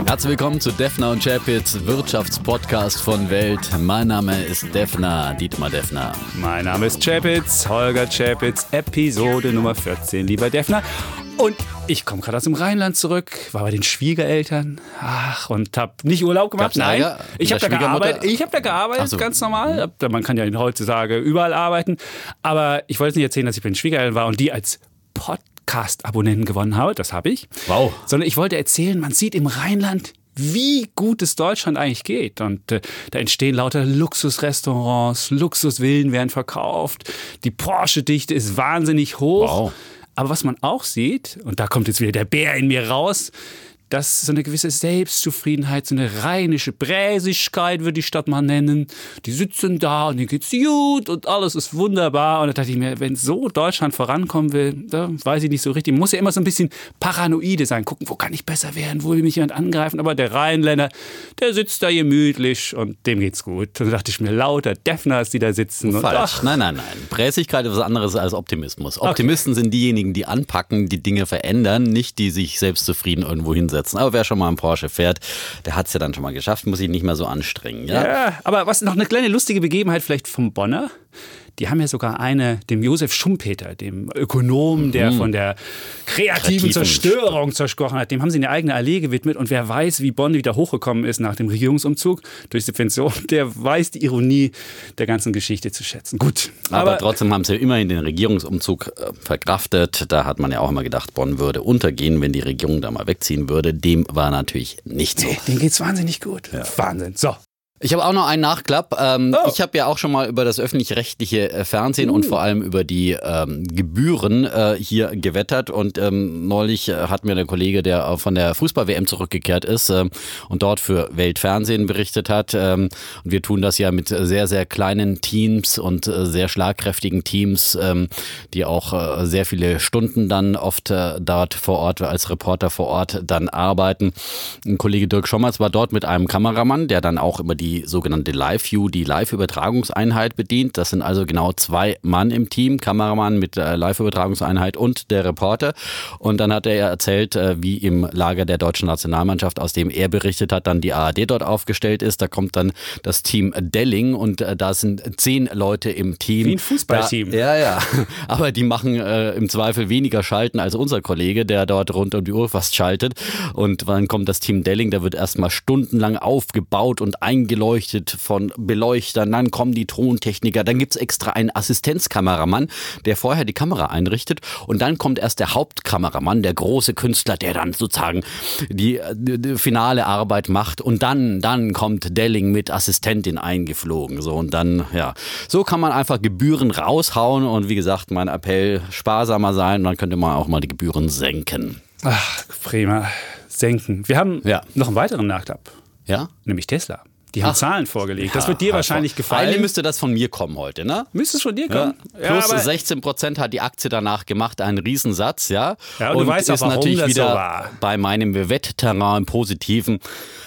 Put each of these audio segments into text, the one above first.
Herzlich willkommen zu Defner und Chapitz, Wirtschaftspodcast von Welt. Mein Name ist Defner, Dietmar Defner. Mein Name ist Chapitz, Holger Chapitz, Episode Nummer 14, lieber Defner. Und ich komme gerade aus dem Rheinland zurück, war bei den Schwiegereltern, und habe nicht Urlaub gemacht. Nein, ich habe da gearbeitet, so. Ganz normal. Man kann ja heutzutage überall arbeiten. Aber ich wollte nicht erzählen, dass ich bei den Schwiegereltern war und die als Podcast-Abonnenten gewonnen habe. Das habe ich. Wow. Sondern ich wollte erzählen, man sieht im Rheinland, wie gut es Deutschland eigentlich geht. Und da entstehen lauter Luxusrestaurants, Luxusvillen werden verkauft, die Porsche-Dichte ist wahnsinnig hoch. Wow. Aber was man auch sieht, und da kommt jetzt wieder der Bär in mir raus, dass so eine gewisse Selbstzufriedenheit, so eine rheinische Bräsigkeit, würde die Stadt mal nennen. Die sitzen da und denen geht's gut und alles ist wunderbar. Und da dachte ich mir, wenn so Deutschland vorankommen will, da weiß ich nicht so richtig. Man muss ja immer so ein bisschen paranoide sein. Gucken, wo kann ich besser werden, wo will mich jemand angreifen. Aber der Rheinländer, der sitzt da gemütlich und dem geht's gut. Und da dachte ich mir, lauter Defners, die da sitzen. Falsch. Nein. Bräsigkeit ist was anderes als Optimismus. Optimisten sind diejenigen, die anpacken, die Dinge verändern, nicht die sich selbstzufrieden irgendwo hinsetzen. Aber wer schon mal einen Porsche fährt, der hat es ja dann schon mal geschafft, muss sich nicht mehr so anstrengen. Ja, aber was noch eine kleine lustige Begebenheit vielleicht vom Bonner. Die haben ja sogar dem Josef Schumpeter, dem Ökonomen, der von der kreativen Zerstörung gesprochen hat, dem haben sie eine eigene Allee gewidmet. Und wer weiß, wie Bonn wieder hochgekommen ist nach dem Regierungsumzug durch Subvention, der weiß die Ironie der ganzen Geschichte zu schätzen. Gut. Aber trotzdem haben sie immerhin den Regierungsumzug verkraftet. Da hat man ja auch immer gedacht, Bonn würde untergehen, wenn die Regierung da mal wegziehen würde. Dem war natürlich nicht so. Denen geht's wahnsinnig gut. Ja. Wahnsinn. So. Ich habe auch noch einen Nachklapp. Ich habe ja auch schon mal über das öffentlich-rechtliche Fernsehen und vor allem über die Gebühren hier gewettert. Und neulich hat mir der Kollege, der von der Fußball-WM zurückgekehrt ist und dort für Weltfernsehen berichtet hat. Und wir tun das ja mit sehr, sehr kleinen Teams und sehr schlagkräftigen Teams, die auch sehr viele Stunden dann oft dort vor Ort, als Reporter vor Ort dann arbeiten. Ein Kollege Dirk Schommerz war dort mit einem Kameramann, der dann auch immer die sogenannte Live-View, die Live-Übertragungseinheit bedient. Das sind also genau 2 Mann im Team, Kameramann mit Live-Übertragungseinheit und der Reporter. Und dann hat er erzählt, wie im Lager der deutschen Nationalmannschaft, aus dem er berichtet hat, dann die ARD dort aufgestellt ist. Da kommt dann das Team Delling und da sind 10 Leute im Team. Wie ein Fußballteam. Ja. Aber die machen im Zweifel weniger Schalten als unser Kollege, der dort rund um die Uhr fast schaltet. Und dann kommt das Team Delling, da wird erstmal stundenlang aufgebaut und eingeleuchtet von Beleuchtern, dann kommen die Tontechniker, dann gibt's extra einen Assistenzkameramann, der vorher die Kamera einrichtet und dann kommt erst der Hauptkameramann, der große Künstler, der dann sozusagen die finale Arbeit macht und dann kommt Delling mit Assistentin eingeflogen. So und dann, so kann man einfach Gebühren raushauen und wie gesagt, mein Appell, sparsamer sein und dann könnte man auch mal die Gebühren senken. Ach, prima. Senken. Wir haben noch einen weiteren Nachklapp. Ja? Nämlich Tesla. Die haben Zahlen vorgelegt. Das wird dir wahrscheinlich gefallen. Eigentlich müsste das von mir kommen heute, ne? Müsste es von dir kommen? Ja. Plus 16% hat die Aktie danach gemacht, ein Riesensatz, ja. Ja, und du weißt auch, ist warum natürlich das wieder so war. Bei meinem Wettterrain im Positiven.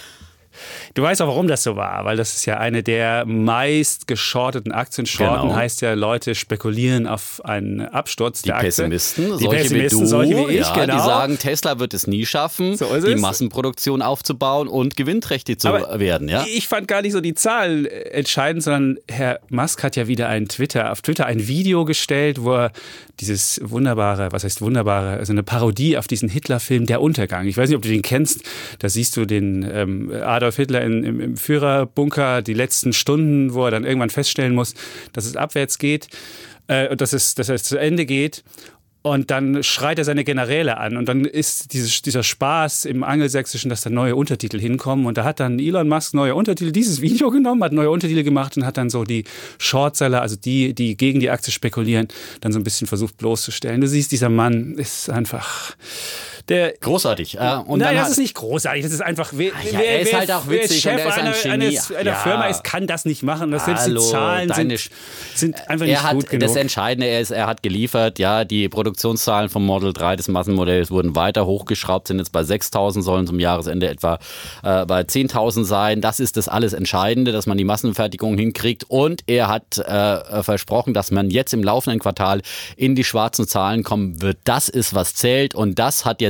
Du weißt auch, warum das so war, weil das ist ja eine der meist geschorteten Aktien. Shorten heißt ja, Leute spekulieren auf einen Absturz der Aktie. Die Pessimisten, solche wie ich, genau. Die sagen, Tesla wird es nie schaffen, die Massenproduktion aufzubauen und gewinnträchtig zu werden. Ja? Ich fand gar nicht so die Zahl entscheidend, sondern Herr Musk hat ja wieder auf Twitter ein Video gestellt, wo er dieses wunderbare, also eine Parodie auf diesen Hitler-Film Der Untergang. Ich weiß nicht, ob du den kennst, da siehst du den Adolf Hitler im Führerbunker, die letzten Stunden, wo er dann irgendwann feststellen muss, dass es abwärts geht und dass es zu Ende geht. Und dann schreit er seine Generäle an und dann ist dieser Spaß im Angelsächsischen, dass da neue Untertitel hinkommen und da hat dann Elon Musk neue Untertitel, dieses Video genommen, hat neue Untertitel gemacht und hat dann so die Shortseller, also die gegen die Aktie spekulieren, dann so ein bisschen versucht bloßzustellen. Du siehst, dieser Mann ist einfach... großartig. Das ist nicht großartig, das ist einfach... er ist halt auch witzig Chef und er ist ein Genie. einer Firma ist, kann das nicht machen. Das selbst die Zahlen sind einfach nicht gut genug. Das Entscheidende ist, er hat geliefert, die Produktionszahlen vom Model 3 des Massenmodells wurden weiter hochgeschraubt, sind jetzt bei 6.000, sollen zum Jahresende etwa bei 10.000 sein. Das ist das alles Entscheidende, dass man die Massenfertigung hinkriegt und er hat versprochen, dass man jetzt im laufenden Quartal in die schwarzen Zahlen kommen wird. Das ist, was zählt und das hat jetzt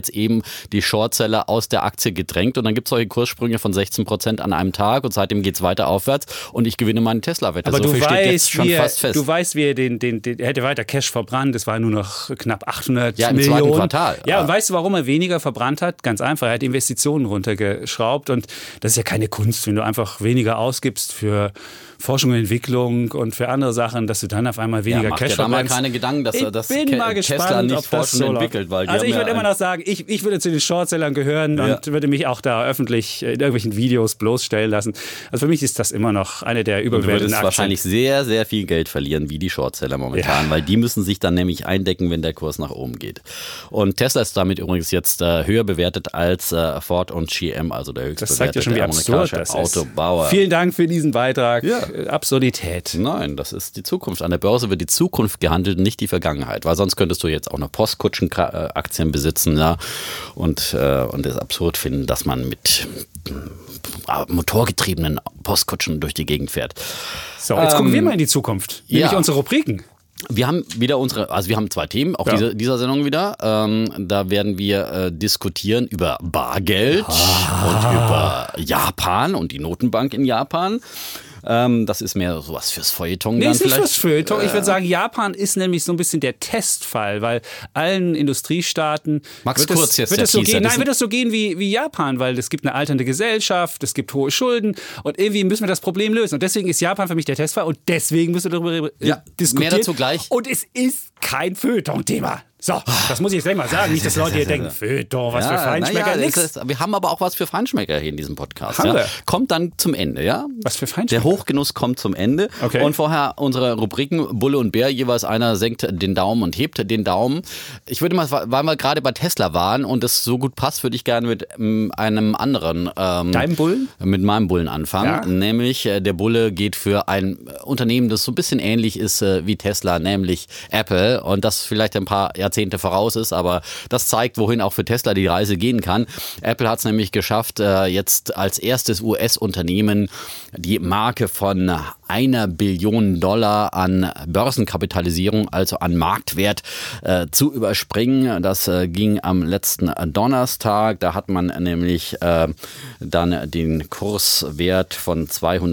jetzt eben die Shortseller aus der Aktie gedrängt und dann gibt es solche Kurssprünge von 16% an einem Tag und seitdem geht es weiter aufwärts und ich gewinne meine Tesla-Wette. Aber so du steht jetzt schon fast fest. Du weißt, wie er hätte weiter Cash verbrannt. Es war nur noch knapp 800 im Millionen. Zweiten Quartal. Ja, und weißt du, warum er weniger verbrannt hat? Ganz einfach, er hat Investitionen runtergeschraubt und das ist ja keine Kunst, wenn du einfach weniger ausgibst für Forschung und Entwicklung und für andere Sachen, dass du dann auf einmal weniger Cash verbrennst. Ja, mach dir da mal keine Gedanken, dass Tesla nicht forscht und entwickelt. Weil also ich würde immer noch sagen, ich würde zu den Shortsellern gehören und würde mich auch da öffentlich in irgendwelchen Videos bloßstellen lassen. Also für mich ist das immer noch eine der überbewerteten Aktien. Du würdest wahrscheinlich sehr, sehr viel Geld verlieren, wie die Shortseller momentan, weil die müssen sich dann nämlich eindecken, wenn der Kurs nach oben geht. Und Tesla ist damit übrigens jetzt höher bewertet als Ford und GM, also der höchst bewertete amerikanische Autobauer. Vielen Dank für diesen Beitrag. Ja. Absurdität. Nein, das ist die Zukunft. An der Börse wird die Zukunft gehandelt, nicht die Vergangenheit. Weil sonst könntest du jetzt auch noch Postkutschenaktien besitzen, ja, und es absurd finden, dass man mit motorgetriebenen Postkutschen durch die Gegend fährt. So, jetzt gucken wir mal in die Zukunft. Nämlich unsere Rubriken. Wir haben wieder wir haben 2 Themen, auch dieser Sendung wieder. Da werden wir diskutieren über Bargeld und über Japan und die Notenbank in Japan. Das ist mehr sowas fürs Feuilleton. Nee, dann ist nicht vielleicht. fürs Feuilleton. Ich würde sagen, Japan ist nämlich so ein bisschen der Testfall, weil allen Industriestaaten wird es so gehen wie Japan, weil es gibt eine alternde Gesellschaft, es gibt hohe Schulden und irgendwie müssen wir das Problem lösen. Und deswegen ist Japan für mich der Testfall und deswegen müssen wir darüber diskutieren. Mehr dazu gleich. Und es ist kein Feuilleton-Thema. So, das muss ich jetzt gleich mal sagen. Nicht, dass Leute hier denken, Feuilleton, was für Feinschmecker. Wir haben aber auch was für Feinschmecker hier in diesem Podcast. Haben wir? Kommt dann zum Ende, ja? Was für Feinschmecker? Der Hochgenuss kommt zum Ende. Okay. Und vorher unsere Rubriken Bulle und Bär. Jeweils einer senkt den Daumen und hebt den Daumen. Ich würde mal, weil wir gerade bei Tesla waren und es so gut passt, würde ich gerne mit einem anderen Deinem Bullen? Mit meinem Bullen anfangen. Ja. Nämlich der Bulle geht für ein Unternehmen, das so ein bisschen ähnlich ist wie Tesla, nämlich Apple. Und das vielleicht ein paar Jahrzehnte voraus ist, aber das zeigt, wohin auch für Tesla die Reise gehen kann. Apple hat es nämlich geschafft, jetzt als erstes US-Unternehmen die Marke von $1 Billion an Börsenkapitalisierung, also an Marktwert, zu überspringen. Das ging am letzten Donnerstag. Da hat man nämlich dann den Kurswert von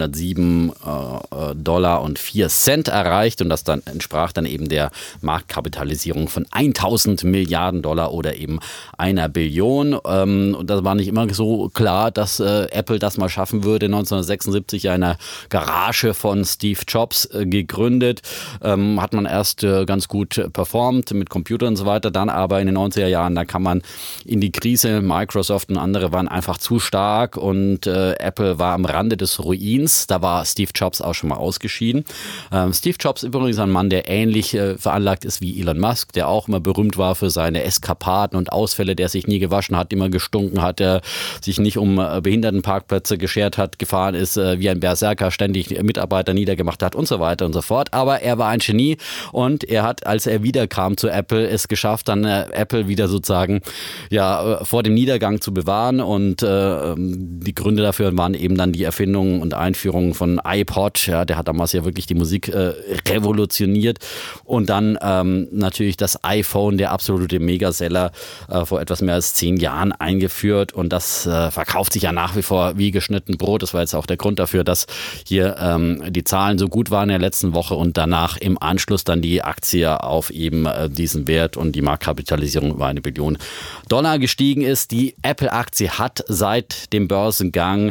$207,04 erreicht und das dann entsprach dann eben der Marktkapitalisierung von 1000 Milliarden Dollar oder eben 1 Billion. Und das war nicht immer so klar, dass Apple das mal schaffen würde. 1976 in einer Garage von Steve Jobs gegründet. Hat man erst ganz gut performt mit Computern und so weiter. Dann aber in den 90er Jahren, da kam man in die Krise. Microsoft und andere waren einfach zu stark und Apple war am Rande des Ruins. Da war Steve Jobs auch schon mal ausgeschieden. Steve Jobs ist übrigens ein Mann, der ähnlich veranlagt ist wie Elon Musk, der auch immer berühmt war für seine Eskapaden und Ausfälle, der sich nie gewaschen hat, immer gestunken hat, der sich nicht um Behindertenparkplätze geschert hat, gefahren ist wie ein Berserker, ständig Mitarbeiter niedergemacht hat und so weiter und so fort. Aber er war ein Genie und er hat, als er wiederkam zu Apple, es geschafft, dann Apple wieder sozusagen vor dem Niedergang zu bewahren und die Gründe dafür waren eben dann die Erfindung und Einführung von iPod. Ja, der hat damals ja wirklich die Musik revolutioniert und dann natürlich das iPhone, der absolute Megaseller, vor etwas mehr als 10 Jahren eingeführt und das verkauft sich ja nach wie vor wie geschnitten Brot. Das war jetzt auch der Grund dafür, dass hier die Zahlen so gut waren in der letzten Woche und danach im Anschluss dann die Aktie auf eben diesen Wert und die Marktkapitalisierung über $1 Billion gestiegen ist. Die Apple-Aktie hat seit dem Börsengang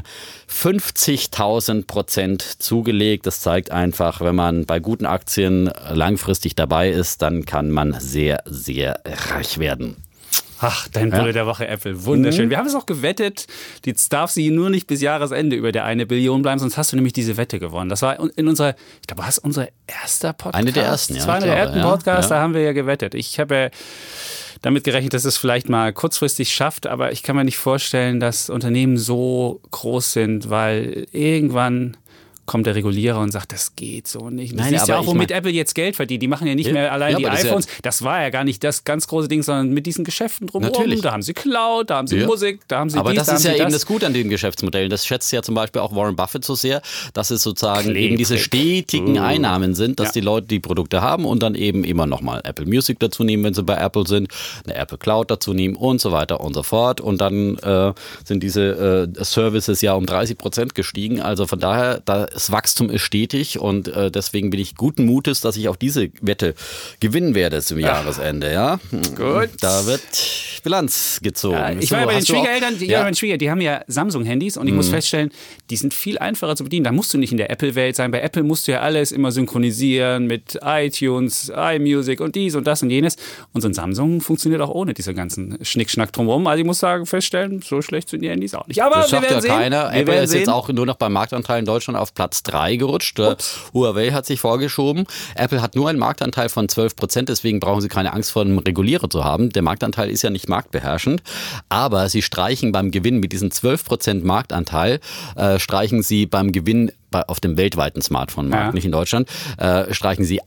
50.000% zugelegt. Das zeigt einfach, wenn man bei guten Aktien langfristig dabei ist, dann kann man sehr, sehr reich werden. Ach, dein Bulle der Woche, Apple. Wunderschön. Wir haben es auch gewettet. Jetzt darf sie nur nicht bis Jahresende über der 1 Billion bleiben, sonst hast du nämlich diese Wette gewonnen. Das war in unserer, ich glaube, war es unser erster Podcast? Eine der ersten, ja. Das war einer der ersten Podcasts, da haben wir ja gewettet. Ich habe ja damit gerechnet, dass es vielleicht mal kurzfristig schafft, aber ich kann mir nicht vorstellen, dass Unternehmen so groß sind, weil irgendwann kommt der Regulierer und sagt, das geht so nicht. Du Nein, siehst ja aber auch, womit Apple jetzt Geld verdient. Die machen ja nicht mehr allein die iPhones. Das war ja gar nicht das ganz große Ding, sondern mit diesen Geschäften drumherum. Natürlich. Da haben sie Cloud, da haben sie Musik, da haben sie aber dies, das ist ja da haben sie eben das Gute an den Geschäftsmodellen. Das schätzt ja zum Beispiel auch Warren Buffett so sehr, dass es sozusagen eben diese stetigen Einnahmen sind, dass die Leute die Produkte haben und dann eben immer nochmal Apple Music dazu nehmen, wenn sie bei Apple sind, eine Apple Cloud dazu nehmen und so weiter und so fort. Und dann sind diese Services ja um 30% gestiegen. Also von daher, das Wachstum ist stetig und deswegen bin ich guten Mutes, dass ich auch diese Wette gewinnen werde zum Jahresende. Ja? Gut. Da wird Bilanz gezogen. Ja, ich war ja bei den Schwiegereltern, die haben ja Samsung-Handys und ich muss feststellen, die sind viel einfacher zu bedienen. Da musst du nicht in der Apple-Welt sein. Bei Apple musst du ja alles immer synchronisieren mit iTunes, iMusic und dies und das und jenes. Und so ein Samsung funktioniert auch ohne diese ganzen Schnickschnack drumherum. Also ich muss sagen, feststellen, so schlecht sind die Handys auch nicht. Aber das wir werden ja keiner. Sehen. Apple ist jetzt auch nur noch beim Marktanteil in Deutschland auf Platz 3 gerutscht. Huawei hat sich vorgeschoben. Apple hat nur einen Marktanteil von 12%, deswegen brauchen sie keine Angst vor einem Regulierer zu haben. Der Marktanteil ist ja nicht marktbeherrschend, aber sie streichen beim Gewinn mit diesem 12% Marktanteil, streichen sie beim Gewinn auf dem weltweiten Smartphone-Markt, nicht in Deutschland, streichen sie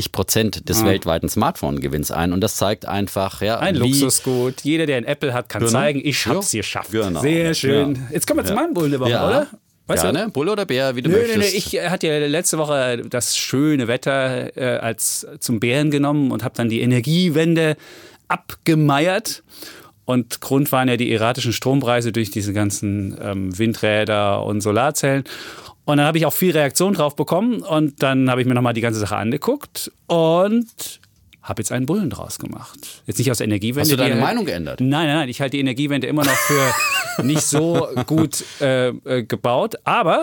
80% des weltweiten Smartphone-Gewinns ein. Und das zeigt einfach, ein Luxusgut. Jeder, der ein Apple hat, kann zeigen, ich hab's geschafft. Genau. Sehr schön. Jetzt kommen wir zu meinem Bullen der Woche, oder? Weißt du? Bulle oder Bär, wie du möchtest. Nee, ich hatte ja letzte Woche das schöne Wetter als zum Bären genommen und habe dann die Energiewende abgemeiert. Und Grund waren ja die erratischen Strompreise durch diese ganzen Windräder und Solarzellen. Und dann habe ich auch viel Reaktion drauf bekommen. Und dann habe ich mir nochmal die ganze Sache angeguckt und habe jetzt einen Bullen draus gemacht. Jetzt nicht aus der Energiewende. Hast du deine Meinung geändert? Nein. Ich halte die Energiewende immer noch für nicht so gut gebaut. Aber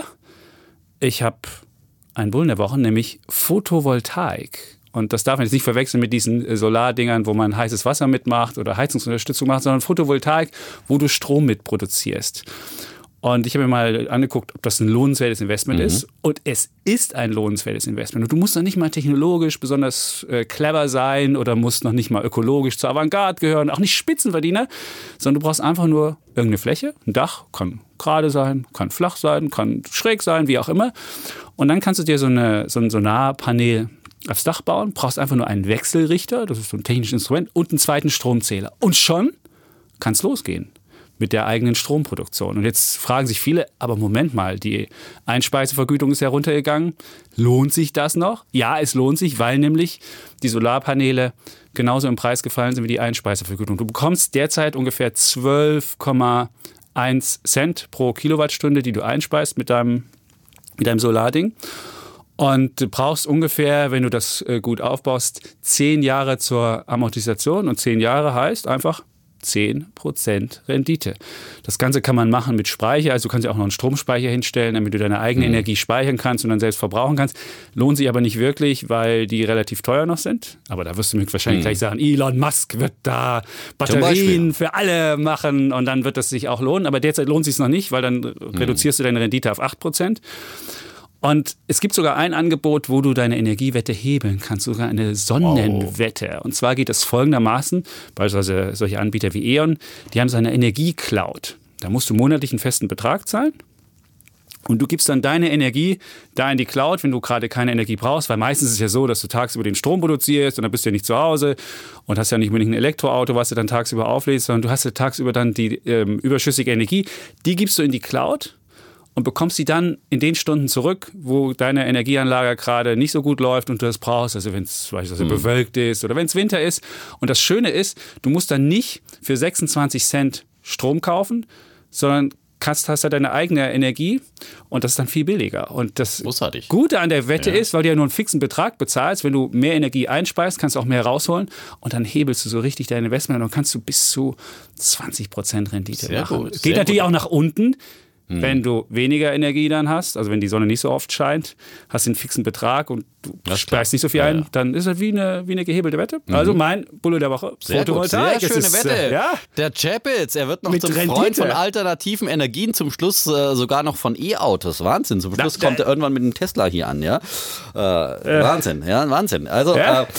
ich habe einen Bullen der Woche, nämlich Photovoltaik. Und das darf man jetzt nicht verwechseln mit diesen Solardingern, wo man heißes Wasser mitmacht oder Heizungsunterstützung macht, sondern Photovoltaik, wo du Strom mitproduzierst. Und ich habe mir mal angeguckt, ob das ein lohnenswertes Investment ist. Und es ist ein lohnenswertes Investment. Und du musst noch nicht mal technologisch besonders clever sein oder musst noch nicht mal ökologisch zur Avantgarde gehören, auch nicht Spitzenverdiener, sondern du brauchst einfach nur irgendeine Fläche, ein Dach, kann gerade sein, kann flach sein, kann schräg sein, wie auch immer. Und dann kannst du dir so ein Solarpanel aufs Dach bauen, brauchst einfach nur einen Wechselrichter, das ist so ein technisches Instrument, und einen zweiten Stromzähler. Und schon kann es losgehen mit der eigenen Stromproduktion. Und jetzt fragen sich viele, aber Moment mal, die Einspeisevergütung ist ja runtergegangen. Lohnt sich das noch? Ja, es lohnt sich, weil nämlich die Solarpaneele genauso im Preis gefallen sind wie die Einspeisevergütung. Du bekommst derzeit ungefähr 12,1 Cent pro Kilowattstunde, die du einspeist mit deinem Solarding. Und du brauchst ungefähr, wenn du das gut aufbaust, 10 Jahre zur Amortisation. Und 10 Jahre heißt einfach 10% Rendite. Das Ganze kann man machen mit Speicher. Also du kannst ja auch noch einen Stromspeicher hinstellen, damit du deine eigene Energie speichern kannst und dann selbst verbrauchen kannst. Lohnt sich aber nicht wirklich, weil die relativ teuer noch sind. Aber da wirst du mir wahrscheinlich gleich sagen, Elon Musk wird da Batterien für alle machen und dann wird das sich auch lohnen. Aber derzeit lohnt es sich noch nicht, weil dann reduzierst du deine Rendite auf 8%. Und es gibt sogar ein Angebot, wo du deine Energiewette hebeln kannst, sogar eine Sonnenwette. Und zwar geht es folgendermaßen, beispielsweise solche Anbieter wie E.ON, die haben so eine Energiecloud. Da musst du monatlich einen festen Betrag zahlen und du gibst dann deine Energie da in die Cloud, wenn du gerade keine Energie brauchst, weil meistens ist es ja so, dass du tagsüber den Strom produzierst und dann bist du ja nicht zu Hause und hast ja nicht unbedingt ein Elektroauto, was du dann tagsüber auflädst, sondern du hast ja tagsüber dann die überschüssige Energie, die gibst du in die Cloud und bekommst sie dann in den Stunden zurück, wo deine Energieanlage gerade nicht so gut läuft und du das brauchst, also wenn es bewölkt ist oder wenn es Winter ist. Und das Schöne ist, du musst dann nicht für 26 Cent Strom kaufen, sondern hast ja deine eigene Energie und das ist dann viel billiger. Und das Gute an der Wette ist, weil du ja nur einen fixen Betrag bezahlst, wenn du mehr Energie einspeist, kannst du auch mehr rausholen und dann hebelst du so richtig dein Investment und dann kannst du bis zu 20% Rendite machen. Geht natürlich auch nach unten. Wenn du weniger Energie dann hast, also wenn die Sonne nicht so oft scheint, hast du einen fixen Betrag und du speist nicht so viel ein, dann ist es wie eine gehebelte Wette. Also mein Bulle der Woche, Photovoltaik. Sehr schöne Wette. Der Chapitz, er wird noch zum Freund von alternativen Energien, zum Schluss sogar noch von E-Autos. Wahnsinn. Zum Schluss kommt er irgendwann mit einem Tesla hier an. Ja? Wahnsinn. Also,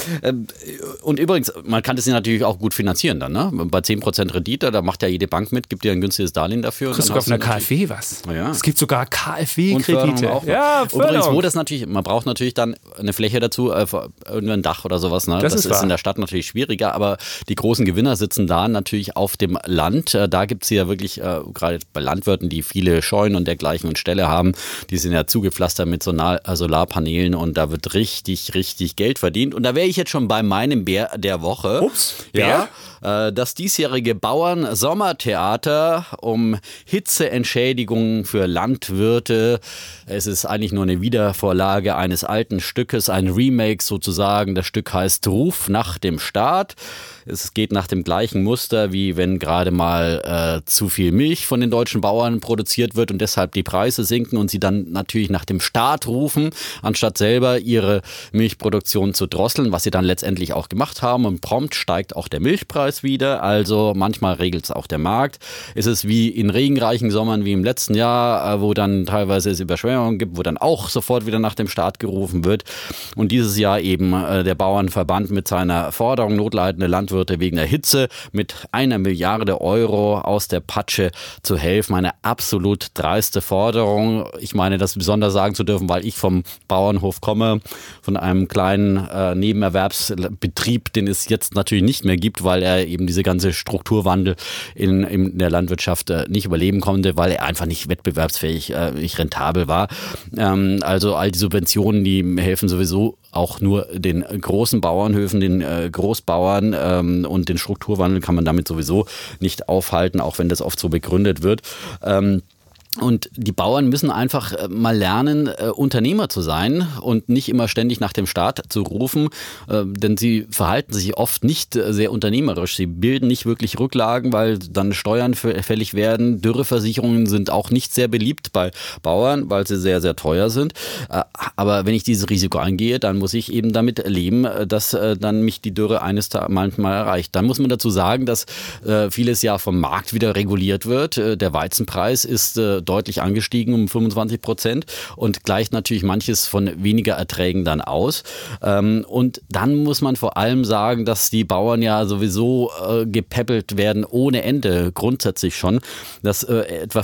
und übrigens, man kann das ja natürlich auch gut finanzieren dann. Ne? Bei 10% Rendite, da macht ja jede Bank mit, gibt dir ein günstiges Darlehen dafür. Kriegst du auf einer KfW krass. Ja. Es gibt sogar KfW-Kredite. Ja, übrigens, man braucht natürlich dann eine Fläche dazu, ein Dach oder sowas. Ne? Das ist in der Stadt natürlich schwieriger, aber die großen Gewinner sitzen da natürlich auf dem Land. Da gibt es ja wirklich, gerade bei Landwirten, die viele Scheunen und dergleichen und Ställe haben, die sind ja zugepflastert mit Solarpanelen und da wird richtig, richtig Geld verdient. Und da wäre ich jetzt schon bei meinem Bär der Woche. Ups, Bär? Ja, das diesjährige Bauern-Sommertheater um Hitzeentschädigungen für Landwirte. Es ist eigentlich nur eine Wiedervorlage eines alten Stückes, ein Remake sozusagen. Das Stück heißt Ruf nach dem Staat. Es geht nach dem gleichen Muster, wie wenn gerade mal zu viel Milch von den deutschen Bauern produziert wird und deshalb die Preise sinken und sie dann natürlich nach dem Staat rufen, anstatt selber ihre Milchproduktion zu drosseln, was sie dann letztendlich auch gemacht haben. Und prompt steigt auch der Milchpreis wieder. Also manchmal regelt es auch der Markt. Es ist wie in regenreichen Sommern wie im letzten Jahr, wo dann teilweise es Überschwemmungen gibt, wo dann auch sofort wieder nach dem Staat gerufen wird. Und dieses Jahr eben der Bauernverband mit seiner Forderung, notleidende Landwirte wegen der Hitze mit 1 Milliarde Euro aus der Patsche zu helfen. Eine absolut dreiste Forderung. Ich meine, das besonders sagen zu dürfen, weil ich vom Bauernhof komme, von einem kleinen Nebenerwerbsbetrieb, den es jetzt natürlich nicht mehr gibt, weil er eben diese ganze Strukturwandel in der Landwirtschaft nicht überleben konnte, weil er einfach nicht wettbewerbsfähig, nicht rentabel war. Also all die Subventionen, die helfen sowieso auch nur den großen Bauernhöfen, den Großbauern, und den Strukturwandel kann man damit sowieso nicht aufhalten, auch wenn das oft so begründet wird. Und die Bauern müssen einfach mal lernen, Unternehmer zu sein und nicht immer ständig nach dem Staat zu rufen, denn sie verhalten sich oft nicht sehr unternehmerisch. Sie bilden nicht wirklich Rücklagen, weil dann Steuern fällig werden. Dürreversicherungen sind auch nicht sehr beliebt bei Bauern, weil sie sehr, sehr teuer sind. Aber wenn ich dieses Risiko eingehe, dann muss ich eben damit leben, dass dann mich die Dürre eines Tages manchmal erreicht. Dann muss man dazu sagen, dass vieles ja vom Markt wieder reguliert wird. Der Weizenpreis ist deutlich angestiegen um 25% und gleicht natürlich manches von weniger Erträgen dann aus. Und dann muss man vor allem sagen, dass die Bauern ja sowieso gepäppelt werden ohne Ende, grundsätzlich schon, dass etwa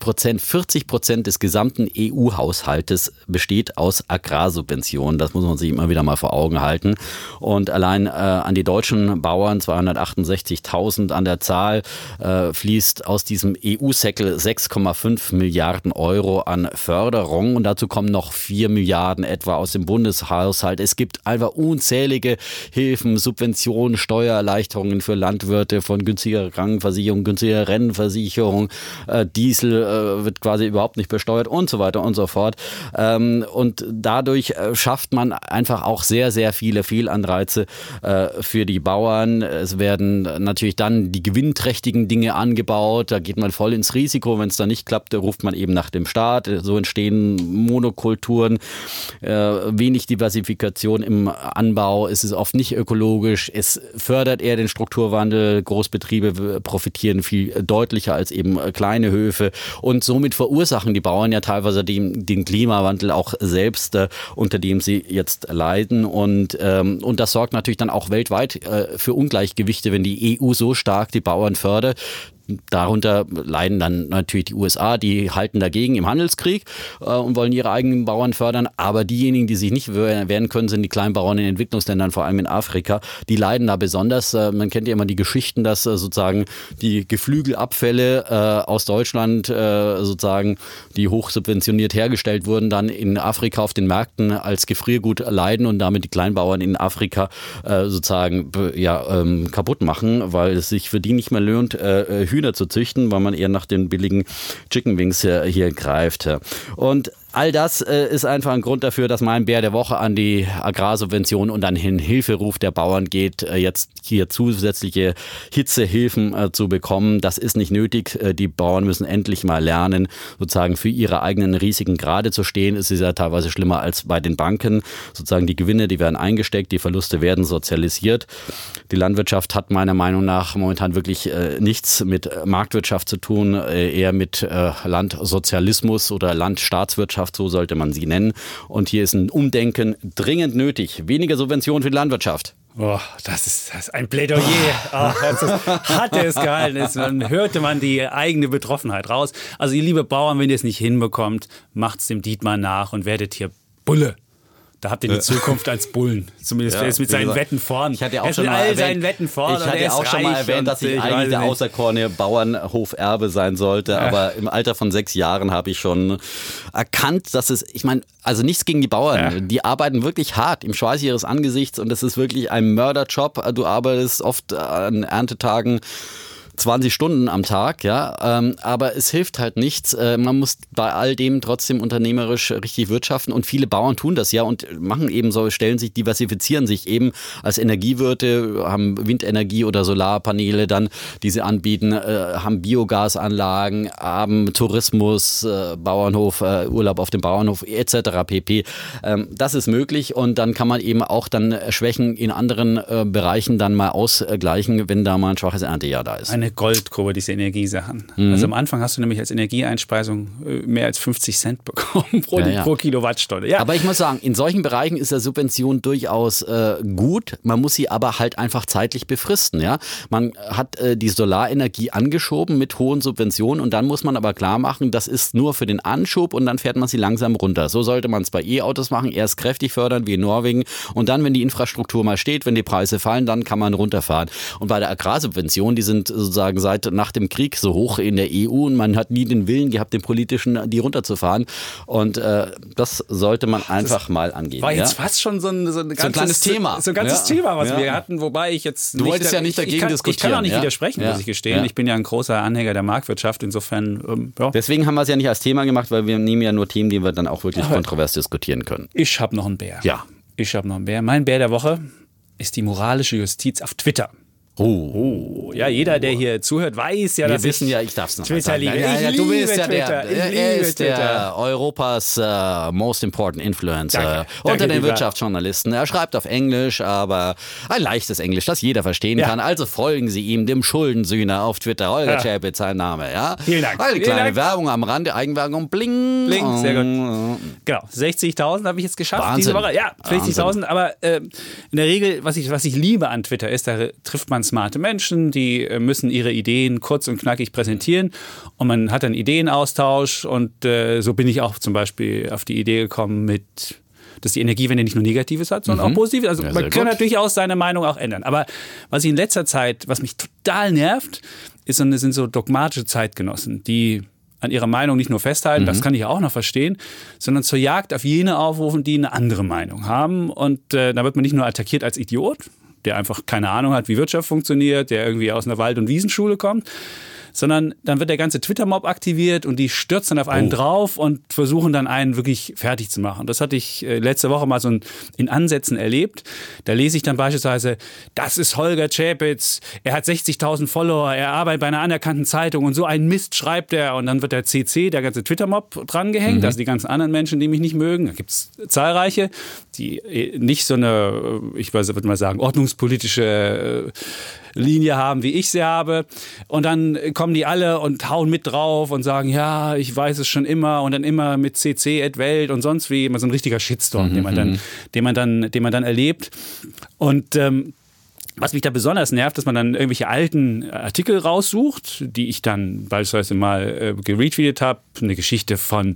40% des gesamten EU-Haushaltes besteht aus Agrarsubventionen. Das muss man sich immer wieder mal vor Augen halten. Und allein an die deutschen Bauern, 268.000 an der Zahl, fließt aus diesem EU-Säckel 6,5 Milliarden Euro an Förderung und dazu kommen noch 4 Milliarden etwa aus dem Bundeshaushalt. Es gibt einfach unzählige Hilfen, Subventionen, Steuererleichterungen für Landwirte von günstiger Krankenversicherung, günstiger Rentenversicherung, Diesel wird quasi überhaupt nicht besteuert und so weiter und so fort. Und dadurch schafft man einfach auch sehr, sehr viele Fehlanreize für die Bauern. Es werden natürlich dann die gewinnträchtigen Dinge angebaut, da geht man voll ins Risiko, wenn es dann nicht klappt, ruft man eben nach dem Staat. So entstehen Monokulturen, wenig Diversifikation im Anbau, es ist oft nicht ökologisch, es fördert eher den Strukturwandel, Großbetriebe profitieren viel deutlicher als eben kleine Höfe und somit verursachen die Bauern ja teilweise den Klimawandel auch selbst, unter dem sie jetzt leiden und das sorgt natürlich dann auch weltweit für Ungleichgewichte, wenn die EU so stark die Bauern fördert. Darunter leiden dann natürlich die USA, die halten dagegen im Handelskrieg und wollen ihre eigenen Bauern fördern. Aber diejenigen, die sich nicht wehren können, sind die Kleinbauern in Entwicklungsländern, vor allem in Afrika. Die leiden da besonders. Man kennt ja immer die Geschichten, dass sozusagen die Geflügelabfälle aus Deutschland sozusagen, die hochsubventioniert hergestellt wurden, dann in Afrika auf den Märkten als Gefriergut leiden und damit die Kleinbauern in Afrika sozusagen kaputt machen, weil es sich für die nicht mehr lohnt, Hühner zu züchten, weil man eher nach den billigen Chicken Wings hier greift. Und all das ist einfach ein Grund dafür, dass mein Bär der Woche an die Agrarsubventionen und an den Hilferuf der Bauern geht, jetzt hier zusätzliche Hitzehilfen zu bekommen. Das ist nicht nötig. Die Bauern müssen endlich mal lernen, sozusagen für ihre eigenen Risiken gerade zu stehen. Es ist ja teilweise schlimmer als bei den Banken. Sozusagen die Gewinne, die werden eingesteckt, die Verluste werden sozialisiert. Die Landwirtschaft hat meiner Meinung nach momentan wirklich nichts mit Marktwirtschaft zu tun, eher mit Landsozialismus oder Landstaatswirtschaft. So sollte man sie nennen. Und hier ist ein Umdenken dringend nötig. Weniger Subventionen für die Landwirtschaft. Oh, das ist ein Plädoyer. Oh, hat er es gehalten. Dann hörte man die eigene Betroffenheit raus. Also ihr liebe Bauern, wenn ihr es nicht hinbekommt, macht's dem Dietmar nach und werdet hier Bulle. Da habt ihr die Zukunft als Bullen. Zumindest er ist mit seinen Wetten vorn. Ich hatte auch schon mal erwähnt, dass ich eigentlich der auserkorene Bauernhoferbe sein sollte. Aber im Alter von 6 Jahren habe ich schon erkannt, dass es, ich meine, also nichts gegen die Bauern. Die arbeiten wirklich hart im Schweiß ihres Angesichts und das ist wirklich ein Mörderjob. Du arbeitest oft an Erntetagen 20 Stunden am Tag, ja, aber es hilft halt nichts. Man muss bei all dem trotzdem unternehmerisch richtig wirtschaften und viele Bauern tun das ja und machen eben so, diversifizieren sich eben als Energiewirte, haben Windenergie oder Solarpaneele dann, die sie anbieten, haben Biogasanlagen, haben Tourismus, Bauernhof, Urlaub auf dem Bauernhof etc. pp. Das ist möglich und dann kann man eben auch dann Schwächen in anderen Bereichen dann mal ausgleichen, wenn da mal ein schwaches Erntejahr da ist. Eine Goldgrube, diese Energiesachen. Also am Anfang hast du nämlich als Energieeinspeisung mehr als 50 Cent bekommen pro Kilowattstunde. Ja. Aber ich muss sagen, in solchen Bereichen ist der Subvention durchaus gut. Man muss sie aber halt einfach zeitlich befristen. Ja? Man hat die Solarenergie angeschoben mit hohen Subventionen und dann muss man aber klar machen, das ist nur für den Anschub und dann fährt man sie langsam runter. So sollte man es bei E-Autos machen. Erst kräftig fördern wie in Norwegen und dann, wenn die Infrastruktur mal steht, wenn die Preise fallen, dann kann man runterfahren. Und bei der Agrarsubvention, die sind sozusagen seit nach dem Krieg so hoch in der EU und man hat nie den Willen gehabt, den politischen, die runterzufahren. Und das sollte man einfach mal angehen. War jetzt fast schon so ein kleines Thema. So ein ganzes Thema, was wir hatten, wobei ich jetzt Du wolltest ja nicht dagegen diskutieren. Ich kann auch nicht widersprechen, muss ich gestehen. Ja. Ich bin ja ein großer Anhänger der Marktwirtschaft, insofern, Deswegen haben wir es ja nicht als Thema gemacht, weil wir nehmen ja nur Themen, die wir dann auch wirklich kontrovers diskutieren können. Ich habe noch einen Bär. Ja. Ich habe noch einen Bär. Mein Bär der Woche ist die moralische Justiz auf Twitter. Ja, jeder, der hier zuhört, weiß ja, dass ich darf es noch Twitter liebe. Du bist ja er ist der Europas most important influencer unter den Wirtschaftsjournalisten. Er schreibt auf Englisch, aber ein leichtes Englisch, das jeder verstehen kann. Also folgen Sie ihm, dem Schuldensühner auf Twitter. Holger Chapitz, sein Name. Ja? Vielen Dank. Eine kleine Werbung am Rande, Eigenwerbung, bling. Bling, sehr gut. Genau, 60.000 habe ich jetzt geschafft. Wahnsinn. Diese Woche. Ja, 60.000, aber in der Regel, was ich liebe an Twitter ist, da trifft man smarte Menschen, die müssen ihre Ideen kurz und knackig präsentieren und man hat einen Ideenaustausch und so bin ich auch zum Beispiel auf die Idee gekommen dass die Energiewende nicht nur Negatives hat, sondern auch Positives. Also man kann natürlich auch seine Meinung auch ändern. Aber was ich in letzter Zeit, was mich total nervt, sind so dogmatische Zeitgenossen, die an ihrer Meinung nicht nur festhalten, das kann ich auch noch verstehen, sondern zur Jagd auf jene aufrufen, die eine andere Meinung haben. Und da wird man nicht nur attackiert als Idiot, der einfach keine Ahnung hat, wie Wirtschaft funktioniert, der irgendwie aus einer Wald- und Wiesenschule kommt, sondern dann wird der ganze Twitter-Mob aktiviert und die stürzen auf einen drauf und versuchen dann einen wirklich fertig zu machen. Das hatte ich letzte Woche mal so in Ansätzen erlebt. Da lese ich dann beispielsweise, das ist Holger Chapitz, er hat 60.000 Follower, er arbeitet bei einer anerkannten Zeitung und so einen Mist schreibt er und dann wird der CC, der ganze Twitter-Mob drangehängt, also die ganzen anderen Menschen, die mich nicht mögen. Da gibt es zahlreiche, die nicht so eine, ich würde mal sagen, ordnungspolitische Linie haben, wie ich sie habe. Und dann kommen die alle und hauen mit drauf und sagen, ja, ich weiß es schon immer und dann immer mit CC@Welt und sonst wie, immer so ein richtiger Shitstorm, den man dann erlebt. Und was mich da besonders nervt, dass man dann irgendwelche alten Artikel raussucht, die ich dann beispielsweise mal geretweetet habe, eine Geschichte von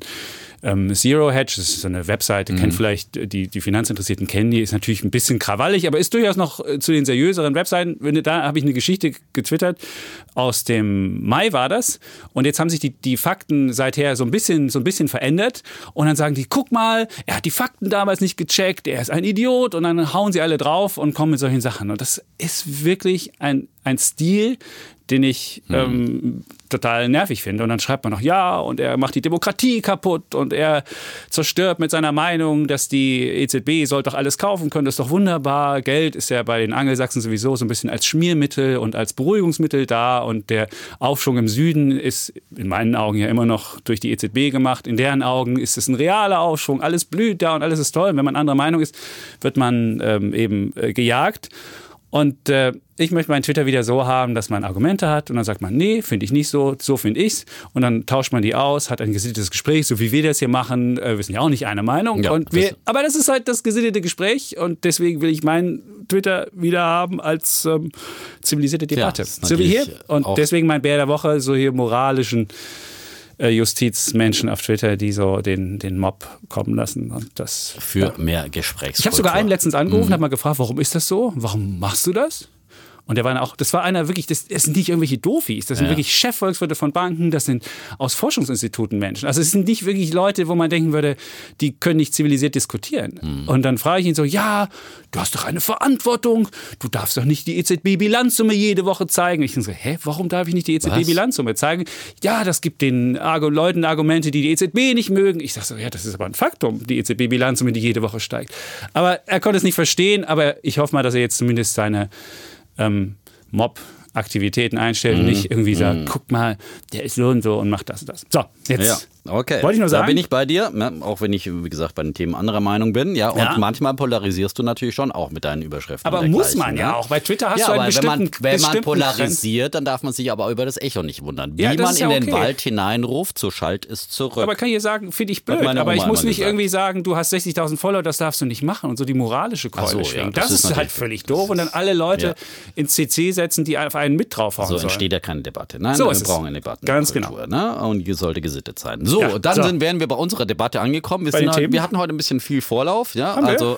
Zero Hedge, das ist so eine Webseite, kennt vielleicht die Finanzinteressierten kennen die, ist natürlich ein bisschen krawallig, aber ist durchaus noch zu den seriöseren Webseiten. Da habe ich eine Geschichte getwittert, aus dem Mai war das, und jetzt haben sich die Fakten seither so ein bisschen verändert und dann sagen die, guck mal, er hat die Fakten damals nicht gecheckt, er ist ein Idiot, und dann hauen sie alle drauf und kommen mit solchen Sachen. Und das ist wirklich ein Stil, den ich total nervig finde. Und dann schreibt man noch, ja, und er macht die Demokratie kaputt und er zerstört mit seiner Meinung, dass die EZB soll doch alles kaufen können, das ist doch wunderbar. Geld ist ja bei den Angelsachsen sowieso so ein bisschen als Schmiermittel und als Beruhigungsmittel da, und der Aufschwung im Süden ist in meinen Augen ja immer noch durch die EZB gemacht. In deren Augen ist es ein realer Aufschwung, alles blüht da und alles ist toll. Und wenn man anderer Meinung ist, wird man eben gejagt. Und ich möchte meinen Twitter wieder so haben, dass man Argumente hat und dann sagt man, nee, finde ich nicht so, so finde ich's. Und dann tauscht man die aus, hat ein gesittetes Gespräch, so wie wir das hier machen. Wir sind ja auch nicht einer Meinung. Ja, aber das ist halt das gesittete Gespräch und deswegen will ich meinen Twitter wieder haben als zivilisierte Debatte. Ja, so wie hier. Und deswegen mein Bär der Woche, so hier moralischen Justizmenschen auf Twitter, die so den Mob kommen lassen. Und das für mehr Gesprächskultur. Ich habe sogar einen letztens angerufen, habe mal gefragt, warum ist das so? Warum machst du das? Und das war einer wirklich, das sind nicht irgendwelche Dofis, das sind wirklich Chefvolkswirte von Banken, das sind aus Forschungsinstituten Menschen. Also es sind nicht wirklich Leute, wo man denken würde, die können nicht zivilisiert diskutieren. Und dann frage ich ihn so, ja, du hast doch eine Verantwortung, du darfst doch nicht die EZB-Bilanzsumme jede Woche zeigen. Ich denke so, warum darf ich nicht die EZB-Bilanzsumme zeigen? Ja, das gibt den Leuten Argumente, die EZB nicht mögen. Ich sage so, ja, das ist aber ein Faktum, die EZB-Bilanzsumme, die jede Woche steigt. Aber er konnte es nicht verstehen, aber ich hoffe mal, dass er jetzt zumindest seine Mob-Aktivitäten einstellt und nicht irgendwie sagt, guck mal, der ist so und so und macht das und das. So, jetzt okay. wollte ich nur sagen. Da bin ich bei dir, auch wenn ich, wie gesagt, bei den Themen anderer Meinung bin. Ja, und manchmal polarisierst du natürlich schon auch mit deinen Überschriften. Aber muss man ja auch. Bei Twitter hast du einen bestimmten wenn man polarisiert, dann darf man sich aber über das Echo nicht wundern. Wie man in den Wald hineinruft, so schallt es zurück. Aber kann ich sagen, finde ich blöd. Aber ich muss nicht irgendwie sagen, du hast 60.000 Follower, das darfst du nicht machen und so die moralische Keule schwingen. Das ist halt völlig doof und dann alle Leute ins CC setzen, die auf einen mit draufhauen sollen. So entsteht ja keine Debatte. Nein, so wir brauchen eine Debatte. Ganz genau. Ne? Und die sollte gesittet sein. So, dann wären wir bei unserer Debatte angekommen. Wir hatten heute ein bisschen viel Vorlauf. Ja?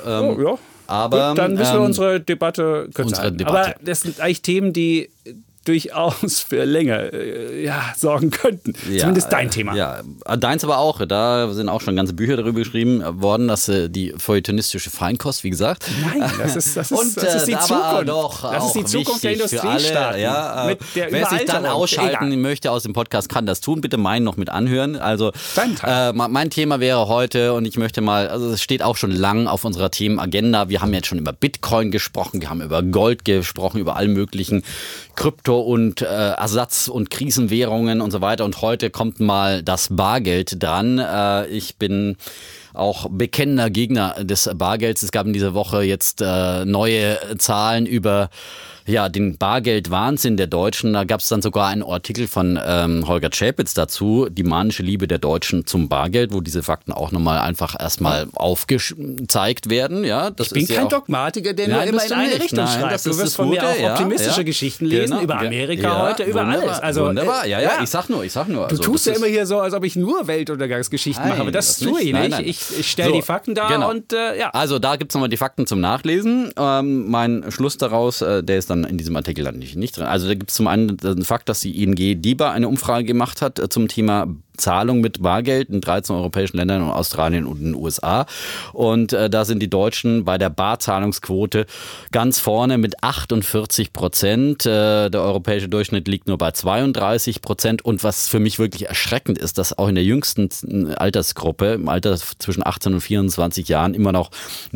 Aber gut, dann müssen wir unsere Debatte kürzer halten. Aber das sind eigentlich Themen, die durchaus für länger sorgen könnten. Zumindest dein Thema. Ja, deins aber auch. Da sind auch schon ganze Bücher darüber geschrieben worden, dass die feuilletonistische Feinkost, wie gesagt. Nein, das ist die Zukunft. Das ist die Zukunft der Industriestaaten. Ja, wer sich dann ausschalten möchte aus dem Podcast, kann das tun. Bitte meinen noch mit anhören. Also mein Thema wäre heute, und ich möchte mal, also es steht auch schon lang auf unserer Themenagenda. Wir haben jetzt schon über Bitcoin gesprochen, wir haben über Gold gesprochen, über alle möglichen Krypto- und Ersatz- und Krisenwährungen und so weiter. Und heute kommt mal das Bargeld dran. Ich bin auch bekennender Gegner des Bargelds. Es gab in dieser Woche jetzt neue Zahlen über den Bargeldwahnsinn der Deutschen. Da gab es dann sogar einen Artikel von Holger Czapitz dazu, die manische Liebe der Deutschen zum Bargeld, wo diese Fakten auch nochmal einfach erstmal aufgezeigt werden. Ja, ich bin kein Dogmatiker, der nur immer in eine Richtung schreibt. Du wirst von mir auch optimistische Geschichten lesen über Amerika heute, über alles. Also, wunderbar, ich sag nur. Du tust ja immer hier so, als ob ich nur Weltuntergangsgeschichten mache, aber das tue ich nicht. Ich stelle die Fakten dar und Also da gibt es nochmal die Fakten zum Nachlesen. Mein Schluss daraus, der ist dann in diesem Artikel dann nicht drin. Also da gibt es zum einen den Fakt, dass die ING DIBA eine Umfrage gemacht hat zum Thema Zahlung mit Bargeld in 13 europäischen Ländern und Australien und den USA. Und da sind die Deutschen bei der Barzahlungsquote ganz vorne mit 48%. Der europäische Durchschnitt liegt nur bei 32%. Und was für mich wirklich erschreckend ist, dass auch in der jüngsten Altersgruppe, im Alter zwischen 18 und 24 Jahren, immer noch